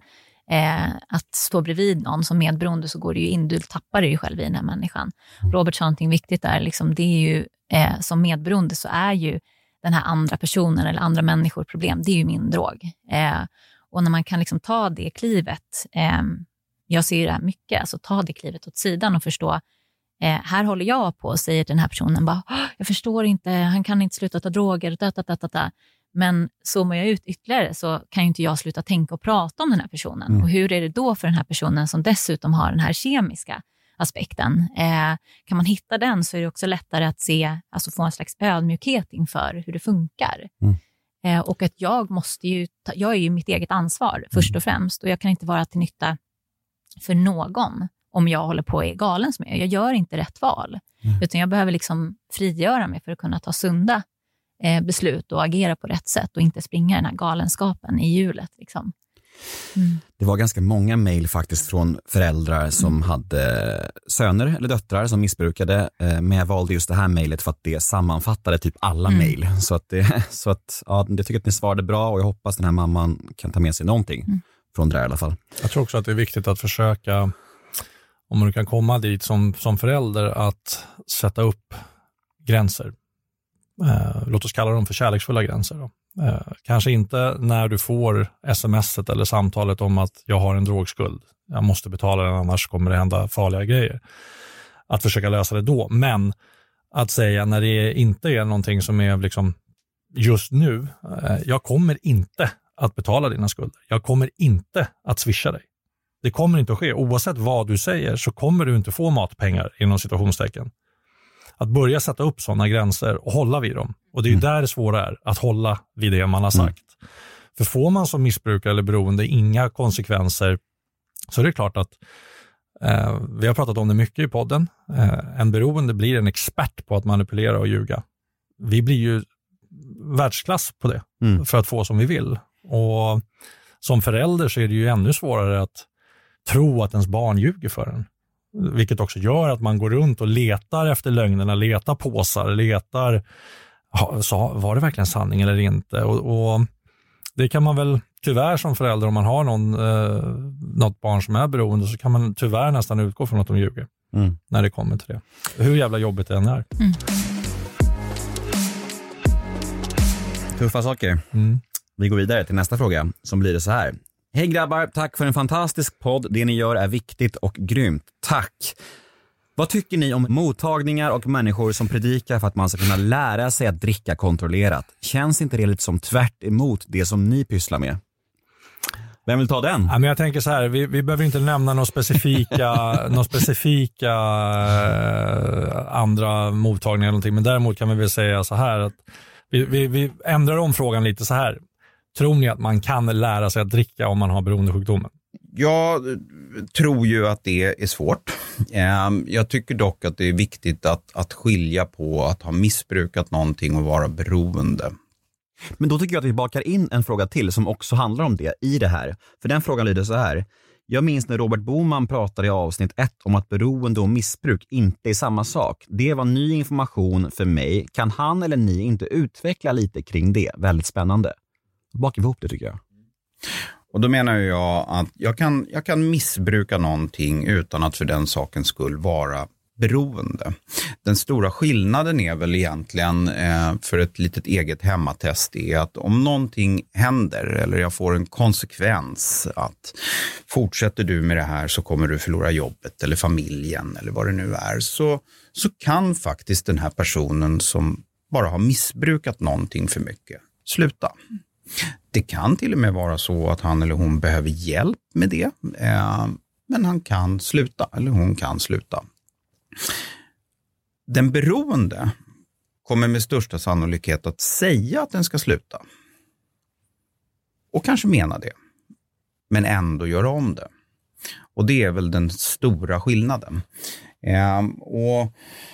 att stå bredvid någon som medberoende, så går det ju in, du tappar det ju själv i den här människan. Robert sa någonting viktigt där, liksom, det är ju som medberoende så är ju den här andra personen eller andra människor problem, det är ju min drog. Och när man kan liksom ta det klivet, jag ser ju det här mycket, alltså ta det klivet åt sidan och förstå, här håller jag på och säger till den här personen bara, jag förstår inte, han kan inte sluta ta droger, men zoomar jag ut ytterligare så kan ju inte jag sluta tänka och prata om den här personen. Och hur är det då för den här personen som dessutom har den här kemiska aspekten? Kan man hitta den så är det också lättare att se, alltså få en slags ödmjukhet inför hur det funkar. Och att jag är ju mitt eget ansvar först och främst, och jag kan inte vara till nytta för någon om jag håller på och är galen som jag gör inte rätt val, utan jag behöver liksom frigöra mig för att kunna ta sunda beslut och agera på rätt sätt och inte springa den här galenskapen i hjulet liksom. Det var ganska många mejl faktiskt från föräldrar som hade söner eller döttrar som missbrukade, men jag valde just det här mejlet för att det sammanfattade typ alla mejl. Så att jag tycker att ni svarade bra, och jag hoppas den här mamman kan ta med sig någonting från det här i alla fall. Jag tror också att det är viktigt att försöka, om du kan komma dit som förälder, att sätta upp gränser. Låt oss kalla dem för kärleksfulla gränser då. Kanske inte när du får smset eller samtalet om att jag har en drogskuld, jag måste betala den annars kommer det hända farliga grejer. Att försöka lösa det då, men att säga när det inte är någonting som är liksom just nu, jag kommer inte att betala dina skulder, jag kommer inte att swisha dig. Det kommer inte att ske, oavsett vad du säger så kommer du inte få matpengar inom situationstecken. Att börja sätta upp sådana gränser och hålla vid dem. Och det är ju där det svåra är, att hålla vid det man har sagt. För får man som missbrukare eller beroende inga konsekvenser, så är det klart att vi har pratat om det mycket i podden. En beroende blir en expert på att manipulera och ljuga. Vi blir ju världsklass på det för att få som vi vill. Och som förälder så är det ju ännu svårare att tro att ens barn ljuger för en. Vilket också gör att man går runt och letar efter lögnerna, letar påsar, letar, var det verkligen sanning eller inte? Och det kan man väl tyvärr som förälder, om man har något barn som är beroende, så kan man tyvärr nästan utgå från att de ljuger när det kommer till det. Hur jävla jobbigt det än är. Tuffa saker. Vi går vidare till nästa fråga som blir det så här. Hej grabbar, tack för en fantastisk podd. Det ni gör är viktigt och grymt. Tack. Vad tycker ni om mottagningar och människor som predikar för att man ska kunna lära sig att dricka kontrollerat? Känns inte det lite som tvärt emot det som ni pysslar med? Vem vill ta den? Ja, men jag tänker så här, vi behöver inte nämna några specifika andra mottagningar eller någonting, men däremot kan vi väl säga så här att vi ändrar om frågan lite så här. Tror ni att man kan lära sig att dricka om man har beroendesjukdomen? Jag tror ju att det är svårt. Jag tycker dock att det är viktigt att skilja på att ha missbrukat någonting och vara beroende. Men då tycker jag att vi bakar in en fråga till som också handlar om det i det här. För den frågan lyder så här. Jag minns när Robert Boman pratade i avsnitt 1 om att beroende och missbruk inte är samma sak. Det var ny information för mig. Kan han eller ni inte utveckla lite kring det? Väldigt spännande. Bakar vi ihop det tycker jag. Och då menar jag att jag kan missbruka någonting utan att för den sakens skull vara beroende. Den stora skillnaden är väl egentligen för ett litet eget hemmatest är att om någonting händer eller jag får en konsekvens att fortsätter du med det här så kommer du förlora jobbet eller familjen eller vad det nu är, så kan faktiskt den här personen som bara har missbrukat någonting för mycket sluta. Det kan till och med vara så att han eller hon behöver hjälp med det, men han kan sluta eller hon kan sluta. Den beroende kommer med största sannolikhet att säga att den ska sluta. Och kanske mena det, men ändå göra om det. Och det är väl den stora skillnaden. Och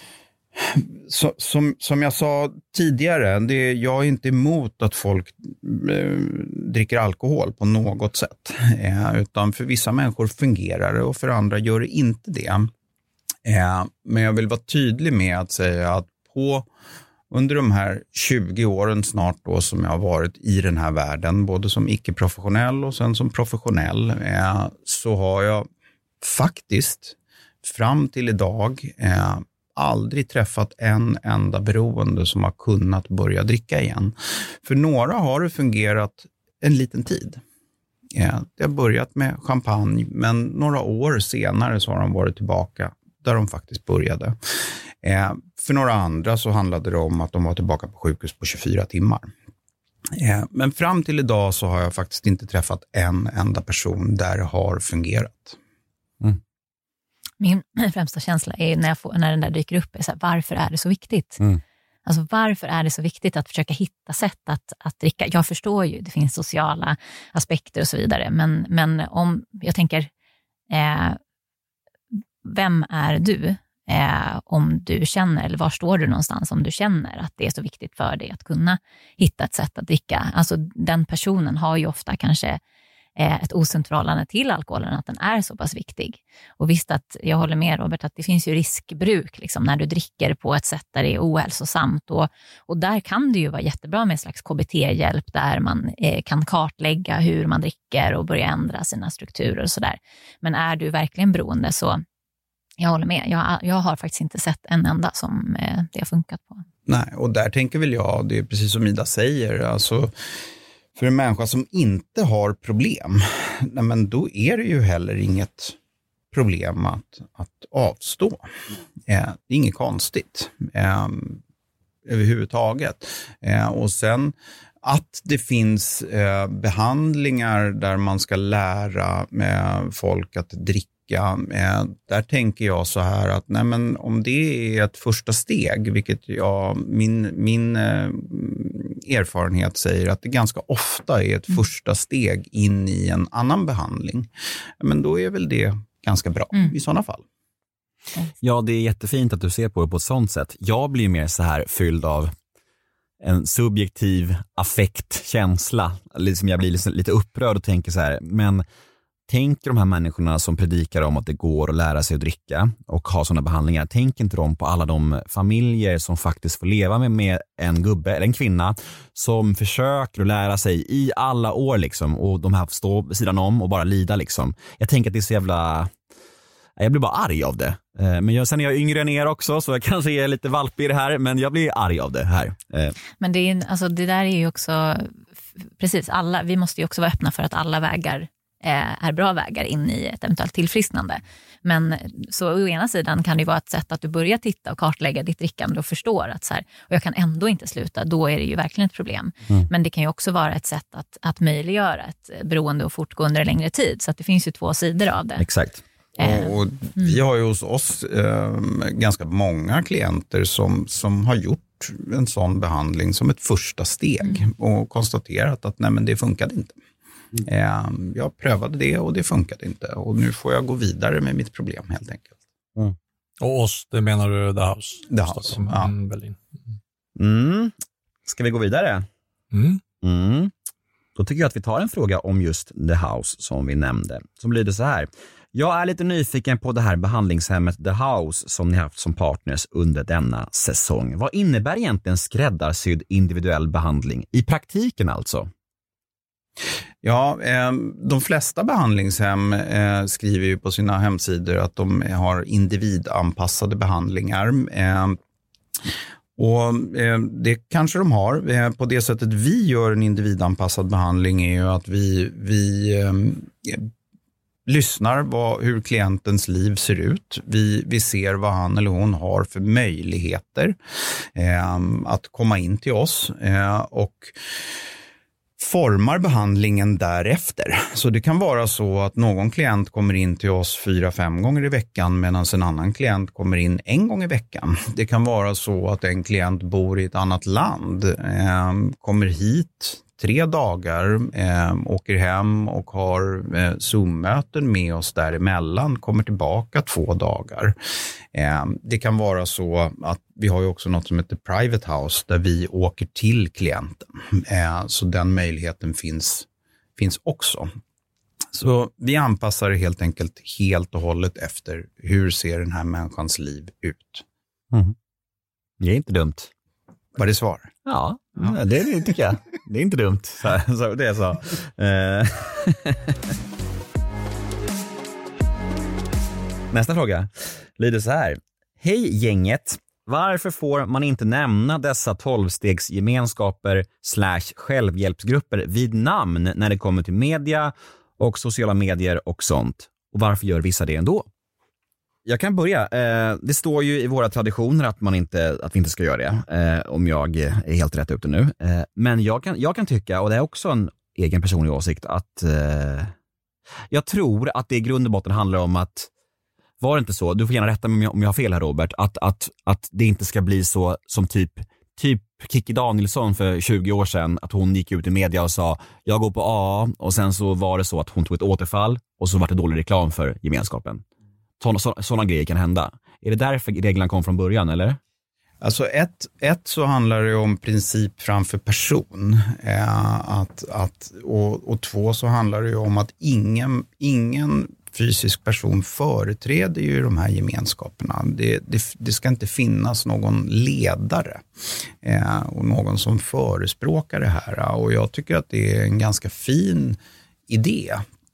som jag sa tidigare, jag är inte emot att folk dricker alkohol på något sätt. Utan för vissa människor fungerar det och för andra gör det inte det. Men jag vill vara tydlig med att säga att under de här 20 åren snart då som jag har varit i den här världen, både som icke-professionell och sen som professionell, så har jag faktiskt fram till idag aldrig träffat en enda beroende som har kunnat börja dricka igen. För några har det fungerat en liten tid. Det har börjat med champagne, men några år senare så har de varit tillbaka där de faktiskt började. För några andra så handlade det om att de var tillbaka på sjukhus på 24 timmar. Men fram till idag så har jag faktiskt inte träffat en enda person där det har fungerat. Mm. Min främsta känsla är när den där dyker upp, är så här, varför är det så viktigt? Mm. Alltså varför är det så viktigt att försöka hitta sätt att dricka? Jag förstår ju, det finns sociala aspekter och så vidare. Men om jag tänker, vem är du? Om du känner, eller var står du någonstans om du känner att det är så viktigt för dig att kunna hitta ett sätt att dricka? Alltså den personen har ju ofta kanske ett osunt förhållande till alkoholen, att den är så pass viktig. Och visst att jag håller med Robert att det finns ju riskbruk liksom, när du dricker på ett sätt där det är ohälsosamt. Och där kan det ju vara jättebra med en slags KBT-hjälp där man kan kartlägga hur man dricker och börja ändra sina strukturer och sådär. Men är du verkligen beroende så jag håller med. Jag har faktiskt inte sett en enda som det har funkat på. Nej, och där tänker väl jag, det är precis som Ida säger, alltså för en människa som inte har problem, nej men då är det ju heller inget problem att avstå. Det är inget konstigt överhuvudtaget. Och sen att det finns behandlingar där man ska lära folk att dricka, där tänker jag så här att nej men om det är ett första steg, vilket min erfarenhet säger att det ganska ofta är ett första steg in i en annan behandling, men då är väl det ganska bra i sådana fall. Ja, det är jättefint att du ser på det på ett sånt sätt. Jag blir mer så här fylld av en subjektiv affektkänsla. Liksom jag blir lite upprörd och tänker så här, men tänker de här människorna som predikar om att det går att lära sig att dricka och ha sådana behandlingar, tänker inte de på alla de familjer som faktiskt får leva med en gubbe eller en kvinna som försöker att lära sig i alla år liksom, och de här står vid sidan om och bara lida liksom. Jag tänker att det är så jävla... Jag blir bara arg av det. Men sen är jag yngre än er också, så jag kanske är lite valpig i det här, men jag blir arg av det här. Men det där är ju också precis, vi måste ju också vara öppna för att alla vägar är bra vägar in i ett eventuellt tillfrisknande. Men så å ena sidan kan det vara ett sätt att du börjar titta och kartlägga ditt drickande och förstår att så här, och jag kan ändå inte sluta, då är det ju verkligen ett problem. Men det kan ju också vara ett sätt att möjliggöra ett beroende och fortgå under en längre tid, så att det finns ju två sidor av det. Exakt. Och vi har ju hos oss ganska många klienter som har gjort en sån behandling som ett första steg och konstaterat att nej men det funkade inte. Jag prövade det och det funkade inte, och nu får jag gå vidare med mitt problem helt enkelt. Och oss, det menar du The House? The House, ja. Berlin. Ska vi gå vidare? Då tycker jag att vi tar en fråga om just The House som vi nämnde, som lyder så här. Jag är lite nyfiken på det här behandlingshemmet The House som ni haft som partners under denna säsong. Vad innebär egentligen skräddarsydd individuell behandling i praktiken alltså? Ja, de flesta behandlingshem skriver ju på sina hemsidor att de har individanpassade behandlingar. Och det kanske de har. På det sättet vi gör en individanpassad behandling är ju att vi lyssnar hur klientens liv ser ut. Vi ser vad han eller hon har för möjligheter att komma in till oss och formar behandlingen därefter. Så det kan vara så att någon klient kommer in till oss 4-5 gånger i veckan medan en annan klient kommer in 1 gång i veckan. Det kan vara så att en klient bor i ett annat land, kommer hit 3 dagar, åker hem och har Zoom-möten med oss däremellan, kommer tillbaka 2 dagar. Det kan vara så att vi har ju också något som heter Private House där vi åker till klienten. Så den möjligheten finns också. Så vi anpassar det helt enkelt helt och hållet efter hur ser den här människans liv ut. Det är inte dumt. Var det svar? Ja, det tycker jag. Det är inte dumt. Så det är så. Nästa fråga lyder så här. Hej gänget. Varför får man inte nämna dessa 12-stegsgemenskaper / självhjälpsgrupper vid namn när det kommer till media och sociala medier och sånt? Och varför gör vissa det ändå? Jag kan börja. Det står ju i våra traditioner att vi inte ska göra det, om jag är helt rätt ute nu. Men jag kan tycka, och det är också en egen personlig åsikt, att jag tror att det i grund och botten handlar om att, var det inte så, du får gärna rätta mig om jag har fel här Robert, att det inte ska bli så som typ Kikki Danielsson för 20 år sedan, att hon gick ut i media och sa jag går på AA, och sen så var det så att hon tog ett återfall och så var det dålig reklam för gemenskapen. Sådana grejer kan hända. Är det därför reglerna kom från början, eller? Alltså ett så handlar det om princip framför person. Och 2 så handlar det om att ingen fysisk person företräder ju de här gemenskaperna. Det ska inte finnas någon ledare och någon som förespråkar det här. Och jag tycker att det är en ganska fin idé.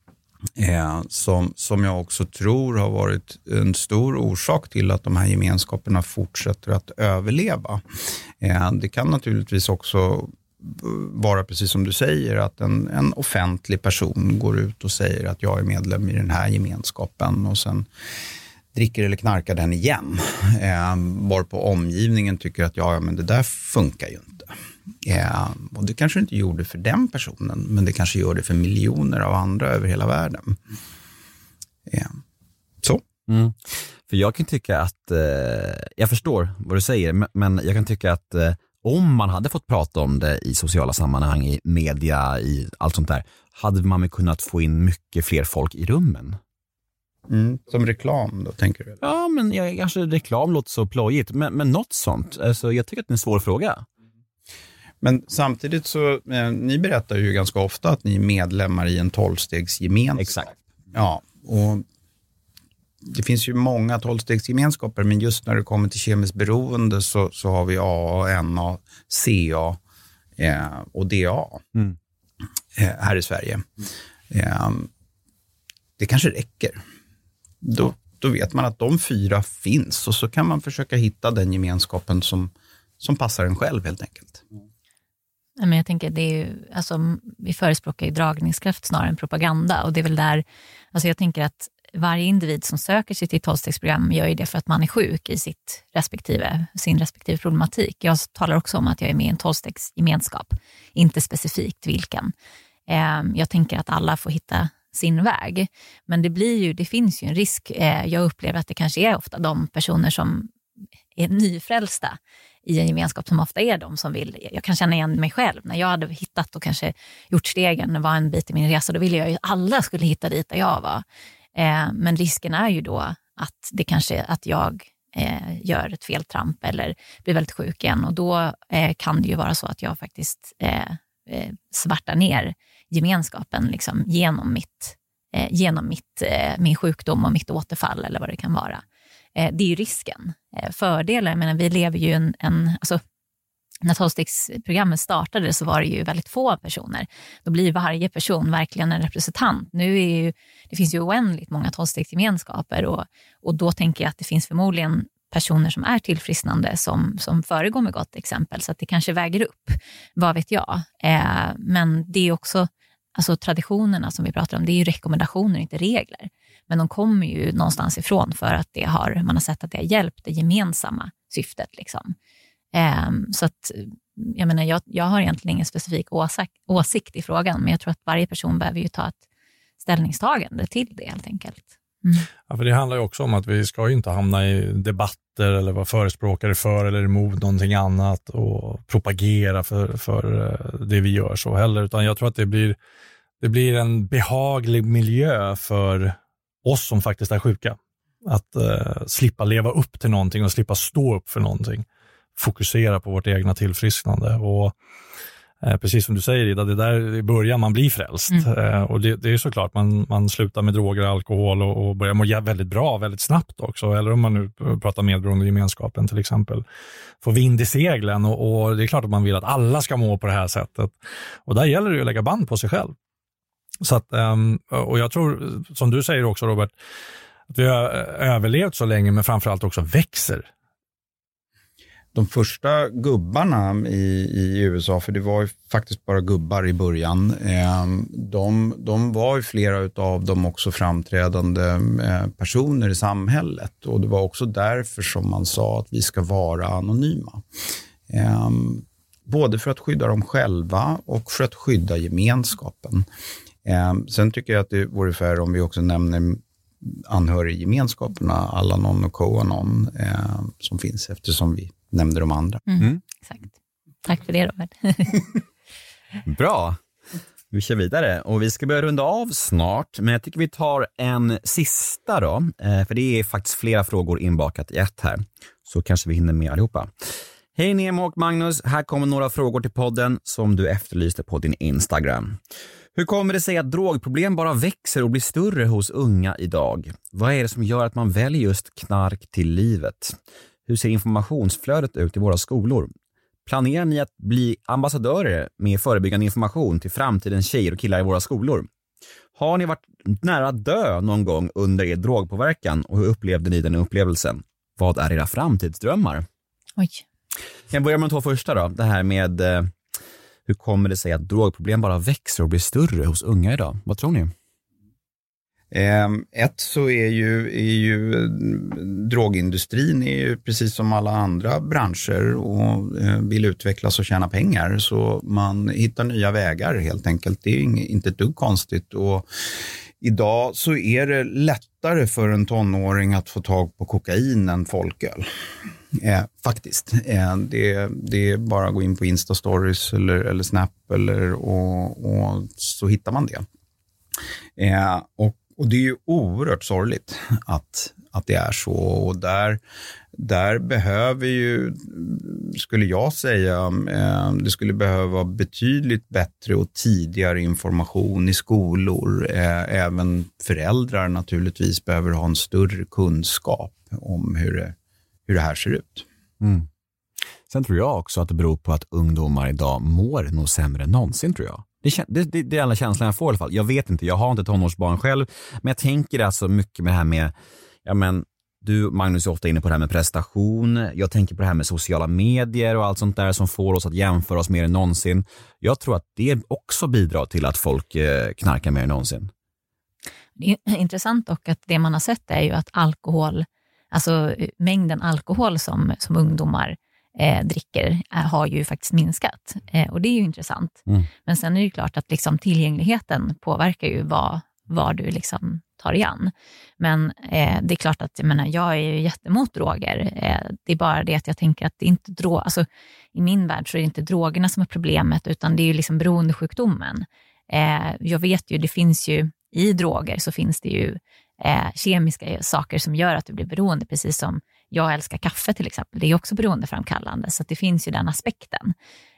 Som jag också tror har varit en stor orsak till att de här gemenskaperna fortsätter att överleva. Det kan naturligtvis också vara precis som du säger, att en offentlig person går ut och säger att jag är medlem i den här gemenskapen och sen dricker eller knarkar den igen. Bara på omgivningen tycker att men det där funkar ju inte. Och det kanske inte gjorde för den personen, men det kanske gör det för miljoner av andra över hela världen. Så. För jag kan tycka att, jag förstår vad du säger, men jag kan tycka att om man hade fått prata om det i sociala sammanhang, i media, i allt sånt där, hade man kunnat få in mycket fler folk i rummen. Som reklam då, tänker du? Ja, men kanske reklam låter så plojigt, men något sånt. Alltså, jag tycker att det är en svår fråga. Men samtidigt så, ni berättar ju ganska ofta att ni är medlemmar i en 12-stegsgemenskap. Exakt. Ja, och det finns ju många 12-stegsgemenskaper, men just när det kommer till kemiskt beroende så har vi AA, NA, CA och DA här i Sverige. Det kanske räcker. Då vet man att de 4 finns, och så kan man försöka hitta den gemenskapen som passar en själv helt enkelt. Men jag tänker, det är ju, alltså, vi förespråkar ju dragningskraft snarare än propaganda, och det är väl där, alltså jag tänker att varje individ som söker sig till 12-stegsprogram gör ju det för att man är sjuk i sin respektive problematik. Jag talar också om att jag är med i en 12-stegsgemenskap, inte specifikt vilken. Jag tänker att alla får hitta sin väg, men det finns ju en risk. Jag upplever att det kanske är ofta de personer som är nyfrälsta i en gemenskap som ofta är de som vill. Jag kan känna igen mig själv. När jag hade hittat och kanske gjort stegen, det var en bit i min resa, då ville jag ju att alla skulle hitta dit där jag var. Men risken är ju då att det kanske att jag gör ett feltramp eller blir väldigt sjuk igen, och då kan det ju vara så att jag faktiskt svartar ner gemenskapen liksom, genom min sjukdom och mitt återfall eller vad det kan vara. Det är ju risken. Fördelar, men vi lever ju alltså, när 12-stegsprogrammet startade så var det ju väldigt få personer. Då blir varje person verkligen en representant. Det finns ju oändligt många 12-stegsgemenskaper, och då tänker jag att det finns förmodligen personer som är tillfrisknande som föregår med gott exempel, så att det kanske väger upp. Vad vet jag? Men det är också, alltså traditionerna som vi pratar om, det är ju rekommendationer, inte regler. Men de kommer ju någonstans ifrån för att man har sett att det har hjälpt det gemensamma syftet. Liksom. Så att, jag menar, jag har egentligen ingen specifik åsikt i frågan, men jag tror att varje person behöver ju ta ett ställningstagande till det helt enkelt. Ja, för det handlar ju också om att vi ska ju inte hamna i debatter eller vara förespråkare för eller emot någonting annat och propagera för det vi gör så heller, utan jag tror att det blir en behaglig miljö för oss som faktiskt är sjuka. Att slippa leva upp till någonting och slippa stå upp för någonting. Fokusera på vårt egna tillfrisknande. Och Precis som du säger, Ida, det där i början man blir frälst. Och det är såklart, man slutar med droger och alkohol och börjar må väldigt bra, väldigt snabbt också. Eller om man nu pratar medberoende gemenskapen till exempel. Får vind i seglen och det är klart att man vill att alla ska må på det här sättet. Och där gäller det ju att lägga band på sig själv. Så att, och jag tror, som du säger också Robert, att vi har överlevt så länge men framförallt också växer. De första gubbarna i USA, för det var ju faktiskt bara gubbar i början, de var ju flera av dem också framträdande personer i samhället. Och det var också därför som man sa att vi ska vara anonyma. Både för att skydda dem själva och för att skydda gemenskapen. Sen tycker jag att det vore fair om vi också nämner anhöriggemenskaperna, Al-Anon och Co-Anon som finns, eftersom vi nämnde de andra. Exakt. Tack för det, Robert. Bra. Vi kör vidare och vi ska börja runda av snart, men jag tycker vi tar en sista då, för det är faktiskt flera frågor inbakat i ett här, så kanske vi hinner med allihopa. Hej Nemo och Magnus, här kommer några frågor till podden som du efterlyste på din Instagram. Hur kommer det sig att drogproblem bara växer och blir större hos unga idag? Vad är det som gör att man väljer just knark till livet? Hur ser informationsflödet ut i våra skolor? Planerar ni att bli ambassadörer med förebyggande information till framtidens tjejer och killar i våra skolor? Har ni varit nära att dö någon gång under er drogpåverkan och hur upplevde ni den upplevelsen? Vad är era framtidsdrömmar? Oj. Jag börjar med de två första då. Det här med hur kommer det sig att drogproblem bara växer och blir större hos unga idag? Vad tror ni? Ett så är ju drogindustrin är ju precis som alla andra branscher och vill utvecklas och tjäna pengar, så man hittar nya vägar helt enkelt. Det är inte ett dugg konstigt, och idag så är det lättare för en tonåring att få tag på kokain än folköl. Faktiskt. Det är bara att gå in på Insta-stories eller Snap och så hittar man det. Och det är ju oerhört sorgligt att det är så, och där behöver ju, skulle jag säga, det skulle behöva betydligt bättre och tidigare information i skolor. Även föräldrar naturligtvis behöver ha en större kunskap om hur det här ser ut. Sen tror jag också att det beror på att ungdomar idag mår nog sämre än någonsin, tror jag. Det är alla känslan jag får i alla fall. Jag vet inte, jag har inte tonårsbarn själv, men jag tänker alltså mycket med det här med, ja men du Magnus är ofta inne på det här med prestation. Jag tänker på det här med sociala medier och allt sånt där som får oss att jämföra oss mer än någonsin. Jag tror att det också bidrar till att folk knarkar mer än någonsin. Det är intressant, och att det man har sett är ju att alkohol, alltså mängden alkohol som ungdomar dricker har ju faktiskt minskat. Och det är ju intressant. Men sen är det ju klart att liksom tillgängligheten påverkar ju vad du liksom tar igen. Men det är klart att jag är ju jättemot droger. Det är bara det att jag tänker att det inte alltså i min värld så är det inte drogerna som är problemet, utan det är ju liksom beroendesjukdomen. Jag vet ju, det finns ju i droger så finns det ju kemiska saker som gör att du blir beroende, precis som jag älskar kaffe till exempel. Det är också beroendeframkallande, så att det finns ju den aspekten.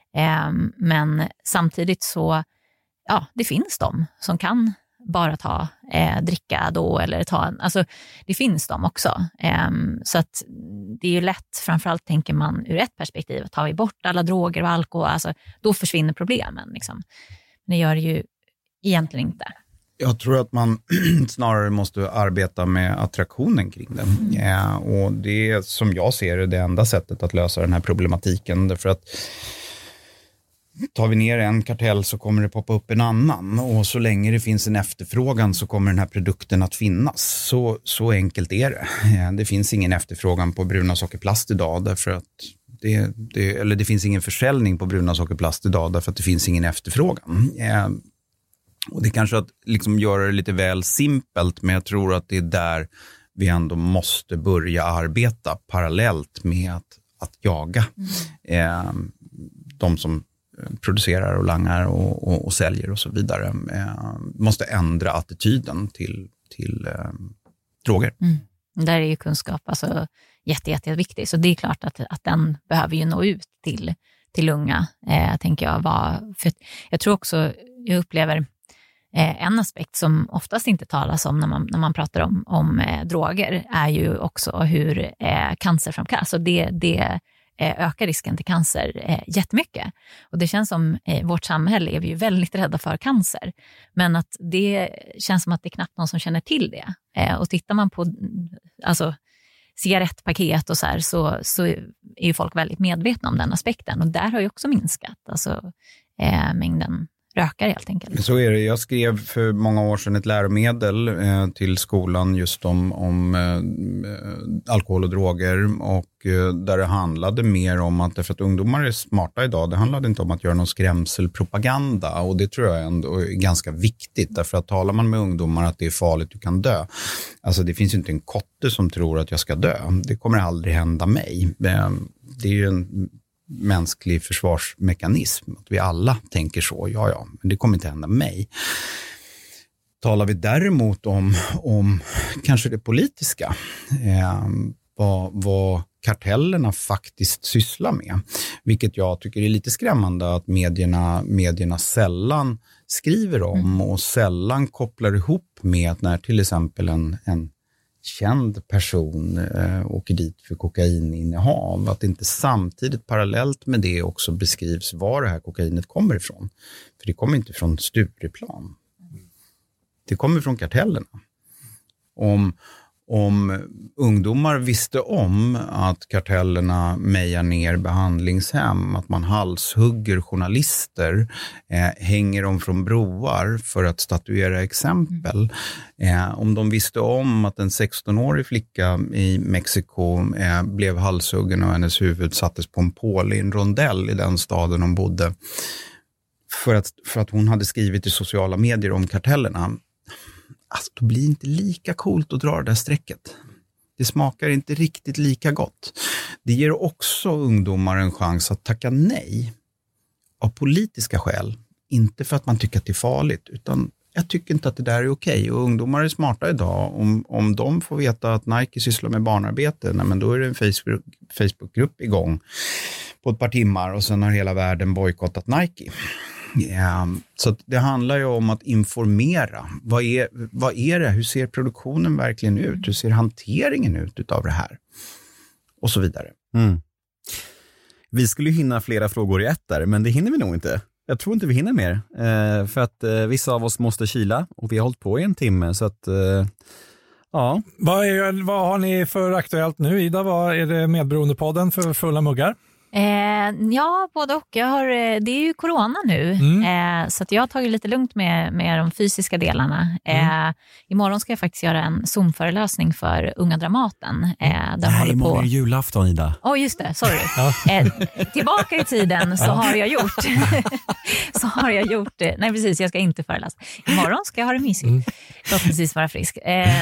Men samtidigt så, ja, det finns de som kan bara dricka då, eller alltså det finns de också. Så att det är ju lätt, framförallt tänker man ur ett perspektiv, tar vi bort alla droger och alkohol, alltså då försvinner problemen liksom. Men det gör det ju egentligen inte. Jag tror att man snarare måste arbeta med attraktionen kring det. Och det är, som jag ser det enda sättet att lösa den här problematiken. Därför att tar vi ner en kartell så kommer det poppa upp en annan. Och så länge det finns en efterfrågan så kommer den här produkten att finnas. Så enkelt är det. Det finns ingen efterfrågan på bruna sockerplast idag, därför att det finns ingen försäljning på bruna sockerplast idag därför att det finns ingen efterfrågan. Och det kanske att liksom göra det lite väl simpelt, men jag tror att det är där vi ändå måste börja arbeta parallellt med att jaga de som producerar och langar och säljer och så vidare. Måste ändra attityden till droger. Där är ju kunskap alltså jätteviktig, så det är klart att den behöver ju nå ut till till unga, tänker jag. För jag tror också, jag upplever en aspekt som oftast inte talas om när man pratar om droger är ju också hur cancer framkallas. Alltså det ökar risken till cancer jättemycket. Och det känns som vårt samhälle är vi ju väldigt rädda för cancer. Men att det känns som att det är knappt någon som känner till det. Och tittar man på alltså, cigarettpaket och så är ju folk väldigt medvetna om den aspekten. Och där har ju också minskat alltså, mängden rökare helt enkelt. Så är det. Jag skrev för många år sedan ett läromedel till skolan just om alkohol och droger och där det handlade mer om att, därför att ungdomar är smarta idag, det handlade inte om att göra någon skrämselpropaganda och det tror jag ändå är ganska viktigt därför att talar man med ungdomar att det är farligt, du kan dö. Alltså det finns ju inte en kotte som tror att jag ska dö. Det kommer aldrig hända mig. Det är ju en mänsklig försvarsmekanism. Att vi alla tänker så, ja, men det kommer inte hända mig. Talar vi däremot om kanske det politiska, vad kartellerna faktiskt sysslar med. Vilket jag tycker är lite skrämmande att medierna sällan skriver om och sällan kopplar ihop med att när till exempel en känd person åker dit för kokaininnehav, att inte samtidigt parallellt med det också beskrivs var det här kokainet kommer ifrån. För det kommer inte från Stureplan. Det kommer från kartellerna. Om ungdomar visste om att kartellerna mejar ner behandlingshem, att man halshugger journalister, hänger dem från broar för att statuera exempel. Om de visste om att en 16-årig flicka i Mexiko blev halshuggen och hennes huvud sattes på en pål i en rondell i den staden hon bodde för att hon hade skrivit i sociala medier om kartellerna. Alltså, då blir det inte lika coolt att dra det där strecket. Det smakar inte riktigt lika gott. Det ger också ungdomar en chans att tacka nej av politiska skäl. Inte för att man tycker att det är farligt, utan jag tycker inte att det där är okej. Och ungdomar är smarta idag. Om de får veta att Nike sysslar med barnarbete, men då är det en Facebookgrupp igång på ett par timmar och sen har hela världen bojkottat Nike. Så det handlar ju om att informera. Vad är det? Hur ser produktionen verkligen ut? Hur ser hanteringen ut utav det här? Och så vidare. Vi skulle hinna flera frågor i ett där, men det hinner vi nog inte. Jag tror inte vi hinner mer. För att vissa av oss måste kila och vi har hållit på i en timme. Så att, ja. Vad har ni för aktuellt nu, Ida? Vad är det Medberoendepodden för fulla muggar? Ja, både och. Det är ju corona nu, så att jag har tagit lite lugnt med de fysiska delarna. Imorgon ska jag faktiskt göra en Zoom-föreläsning för Unga Dramaten. Imorgon är julafton, Ida. Just det, sorry. Tillbaka i tiden så har jag gjort nej precis, jag ska inte föreläsa. Imorgon ska jag ha det mysigt. Förhoppningsvis vara frisk.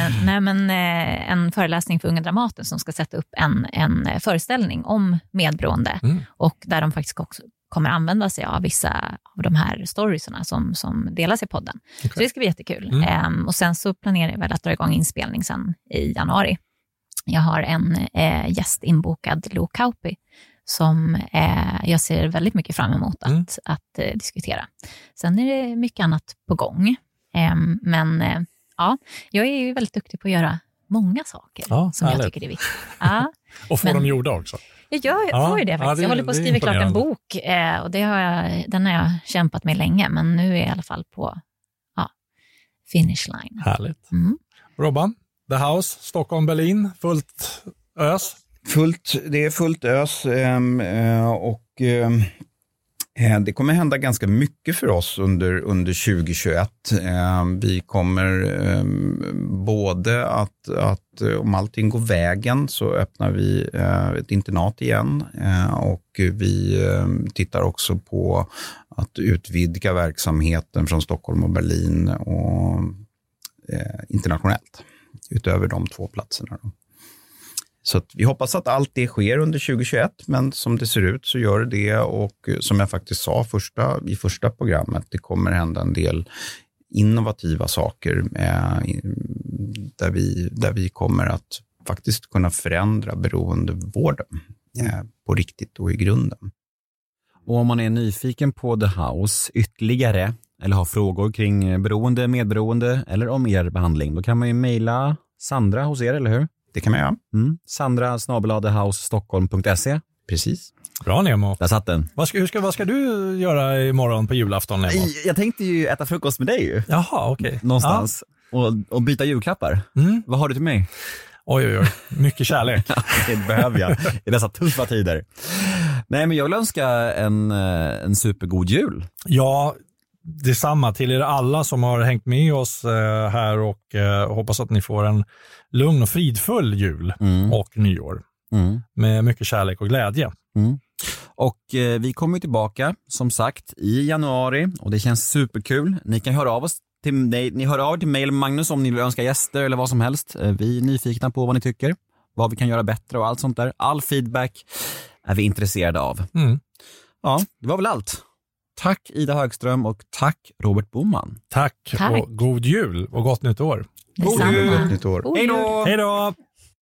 En föreläsning för Unga Dramaten som ska sätta upp en föreställning om medberoende. Och där de faktiskt också kommer använda sig av vissa av de här storiesarna som delas i podden. Okay. Så det ska bli jättekul. Och sen så planerar jag väl att dra igång inspelning sen i januari. Jag har en gäst inbokad, Lo Kauppi, som jag ser väldigt mycket fram emot att diskutera. Sen är det mycket annat på gång. Men jag är ju väldigt duktig på att göra måga saker som jag tycker är viktigt. Och få dem gjorda också. Jag får ju det faktiskt. Jag håller på att skriva klart en bok och den har jag kämpat med länge, men nu är jag i alla fall på finish line. Härligt. Robban, The House, Stockholm, Berlin, fullt ös? Det är fullt ös och det kommer hända ganska mycket för oss under 2021. Vi kommer både att om allting går vägen så öppnar vi ett internat igen och vi tittar också på att utvidga verksamheten från Stockholm och Berlin och internationellt utöver de 2 platserna då. Så att vi hoppas att allt det sker under 2021, men som det ser ut så gör det och som jag faktiskt sa i första programmet, det kommer hända en del innovativa saker där vi kommer att faktiskt kunna förändra beroendevården på riktigt och i grunden. Och om man är nyfiken på The House ytterligare eller har frågor kring beroende, medberoende eller om er behandling, då kan man ju mejla Sandra hos er, eller hur? Det kan man göra. Sandra@thehousestockholm.se. Precis. Bra, Nemo. Där satt den. Vad ska du göra imorgon på julafton, Nemo? Jag tänkte ju äta frukost med dig ju. Jaha, okej. Någonstans. Och byta julklappar. Vad har du till mig? Oj. Mycket kärlek. Det behöver jag i dessa tuffa tider. Nej, men jag vill önska en supergod jul. Ja, detsamma till er alla som har hängt med oss här och hoppas att ni får en lugn och fridfull jul och nyår. Med mycket kärlek och glädje. Och vi kommer tillbaka som sagt i januari och det känns superkul. Ni kan höra av oss ni hör av er till Mail Magnus om ni vill önska gäster eller vad som helst. Vi är nyfikna på vad ni tycker, vad vi kan göra bättre och allt sånt där. All feedback är vi intresserade av. Ja, det var väl allt. Tack Ida Högström och tack Robert Boman. Tack. Och god jul och gott nytt år. Detsamma. God nytt år. Hej då! Hej då!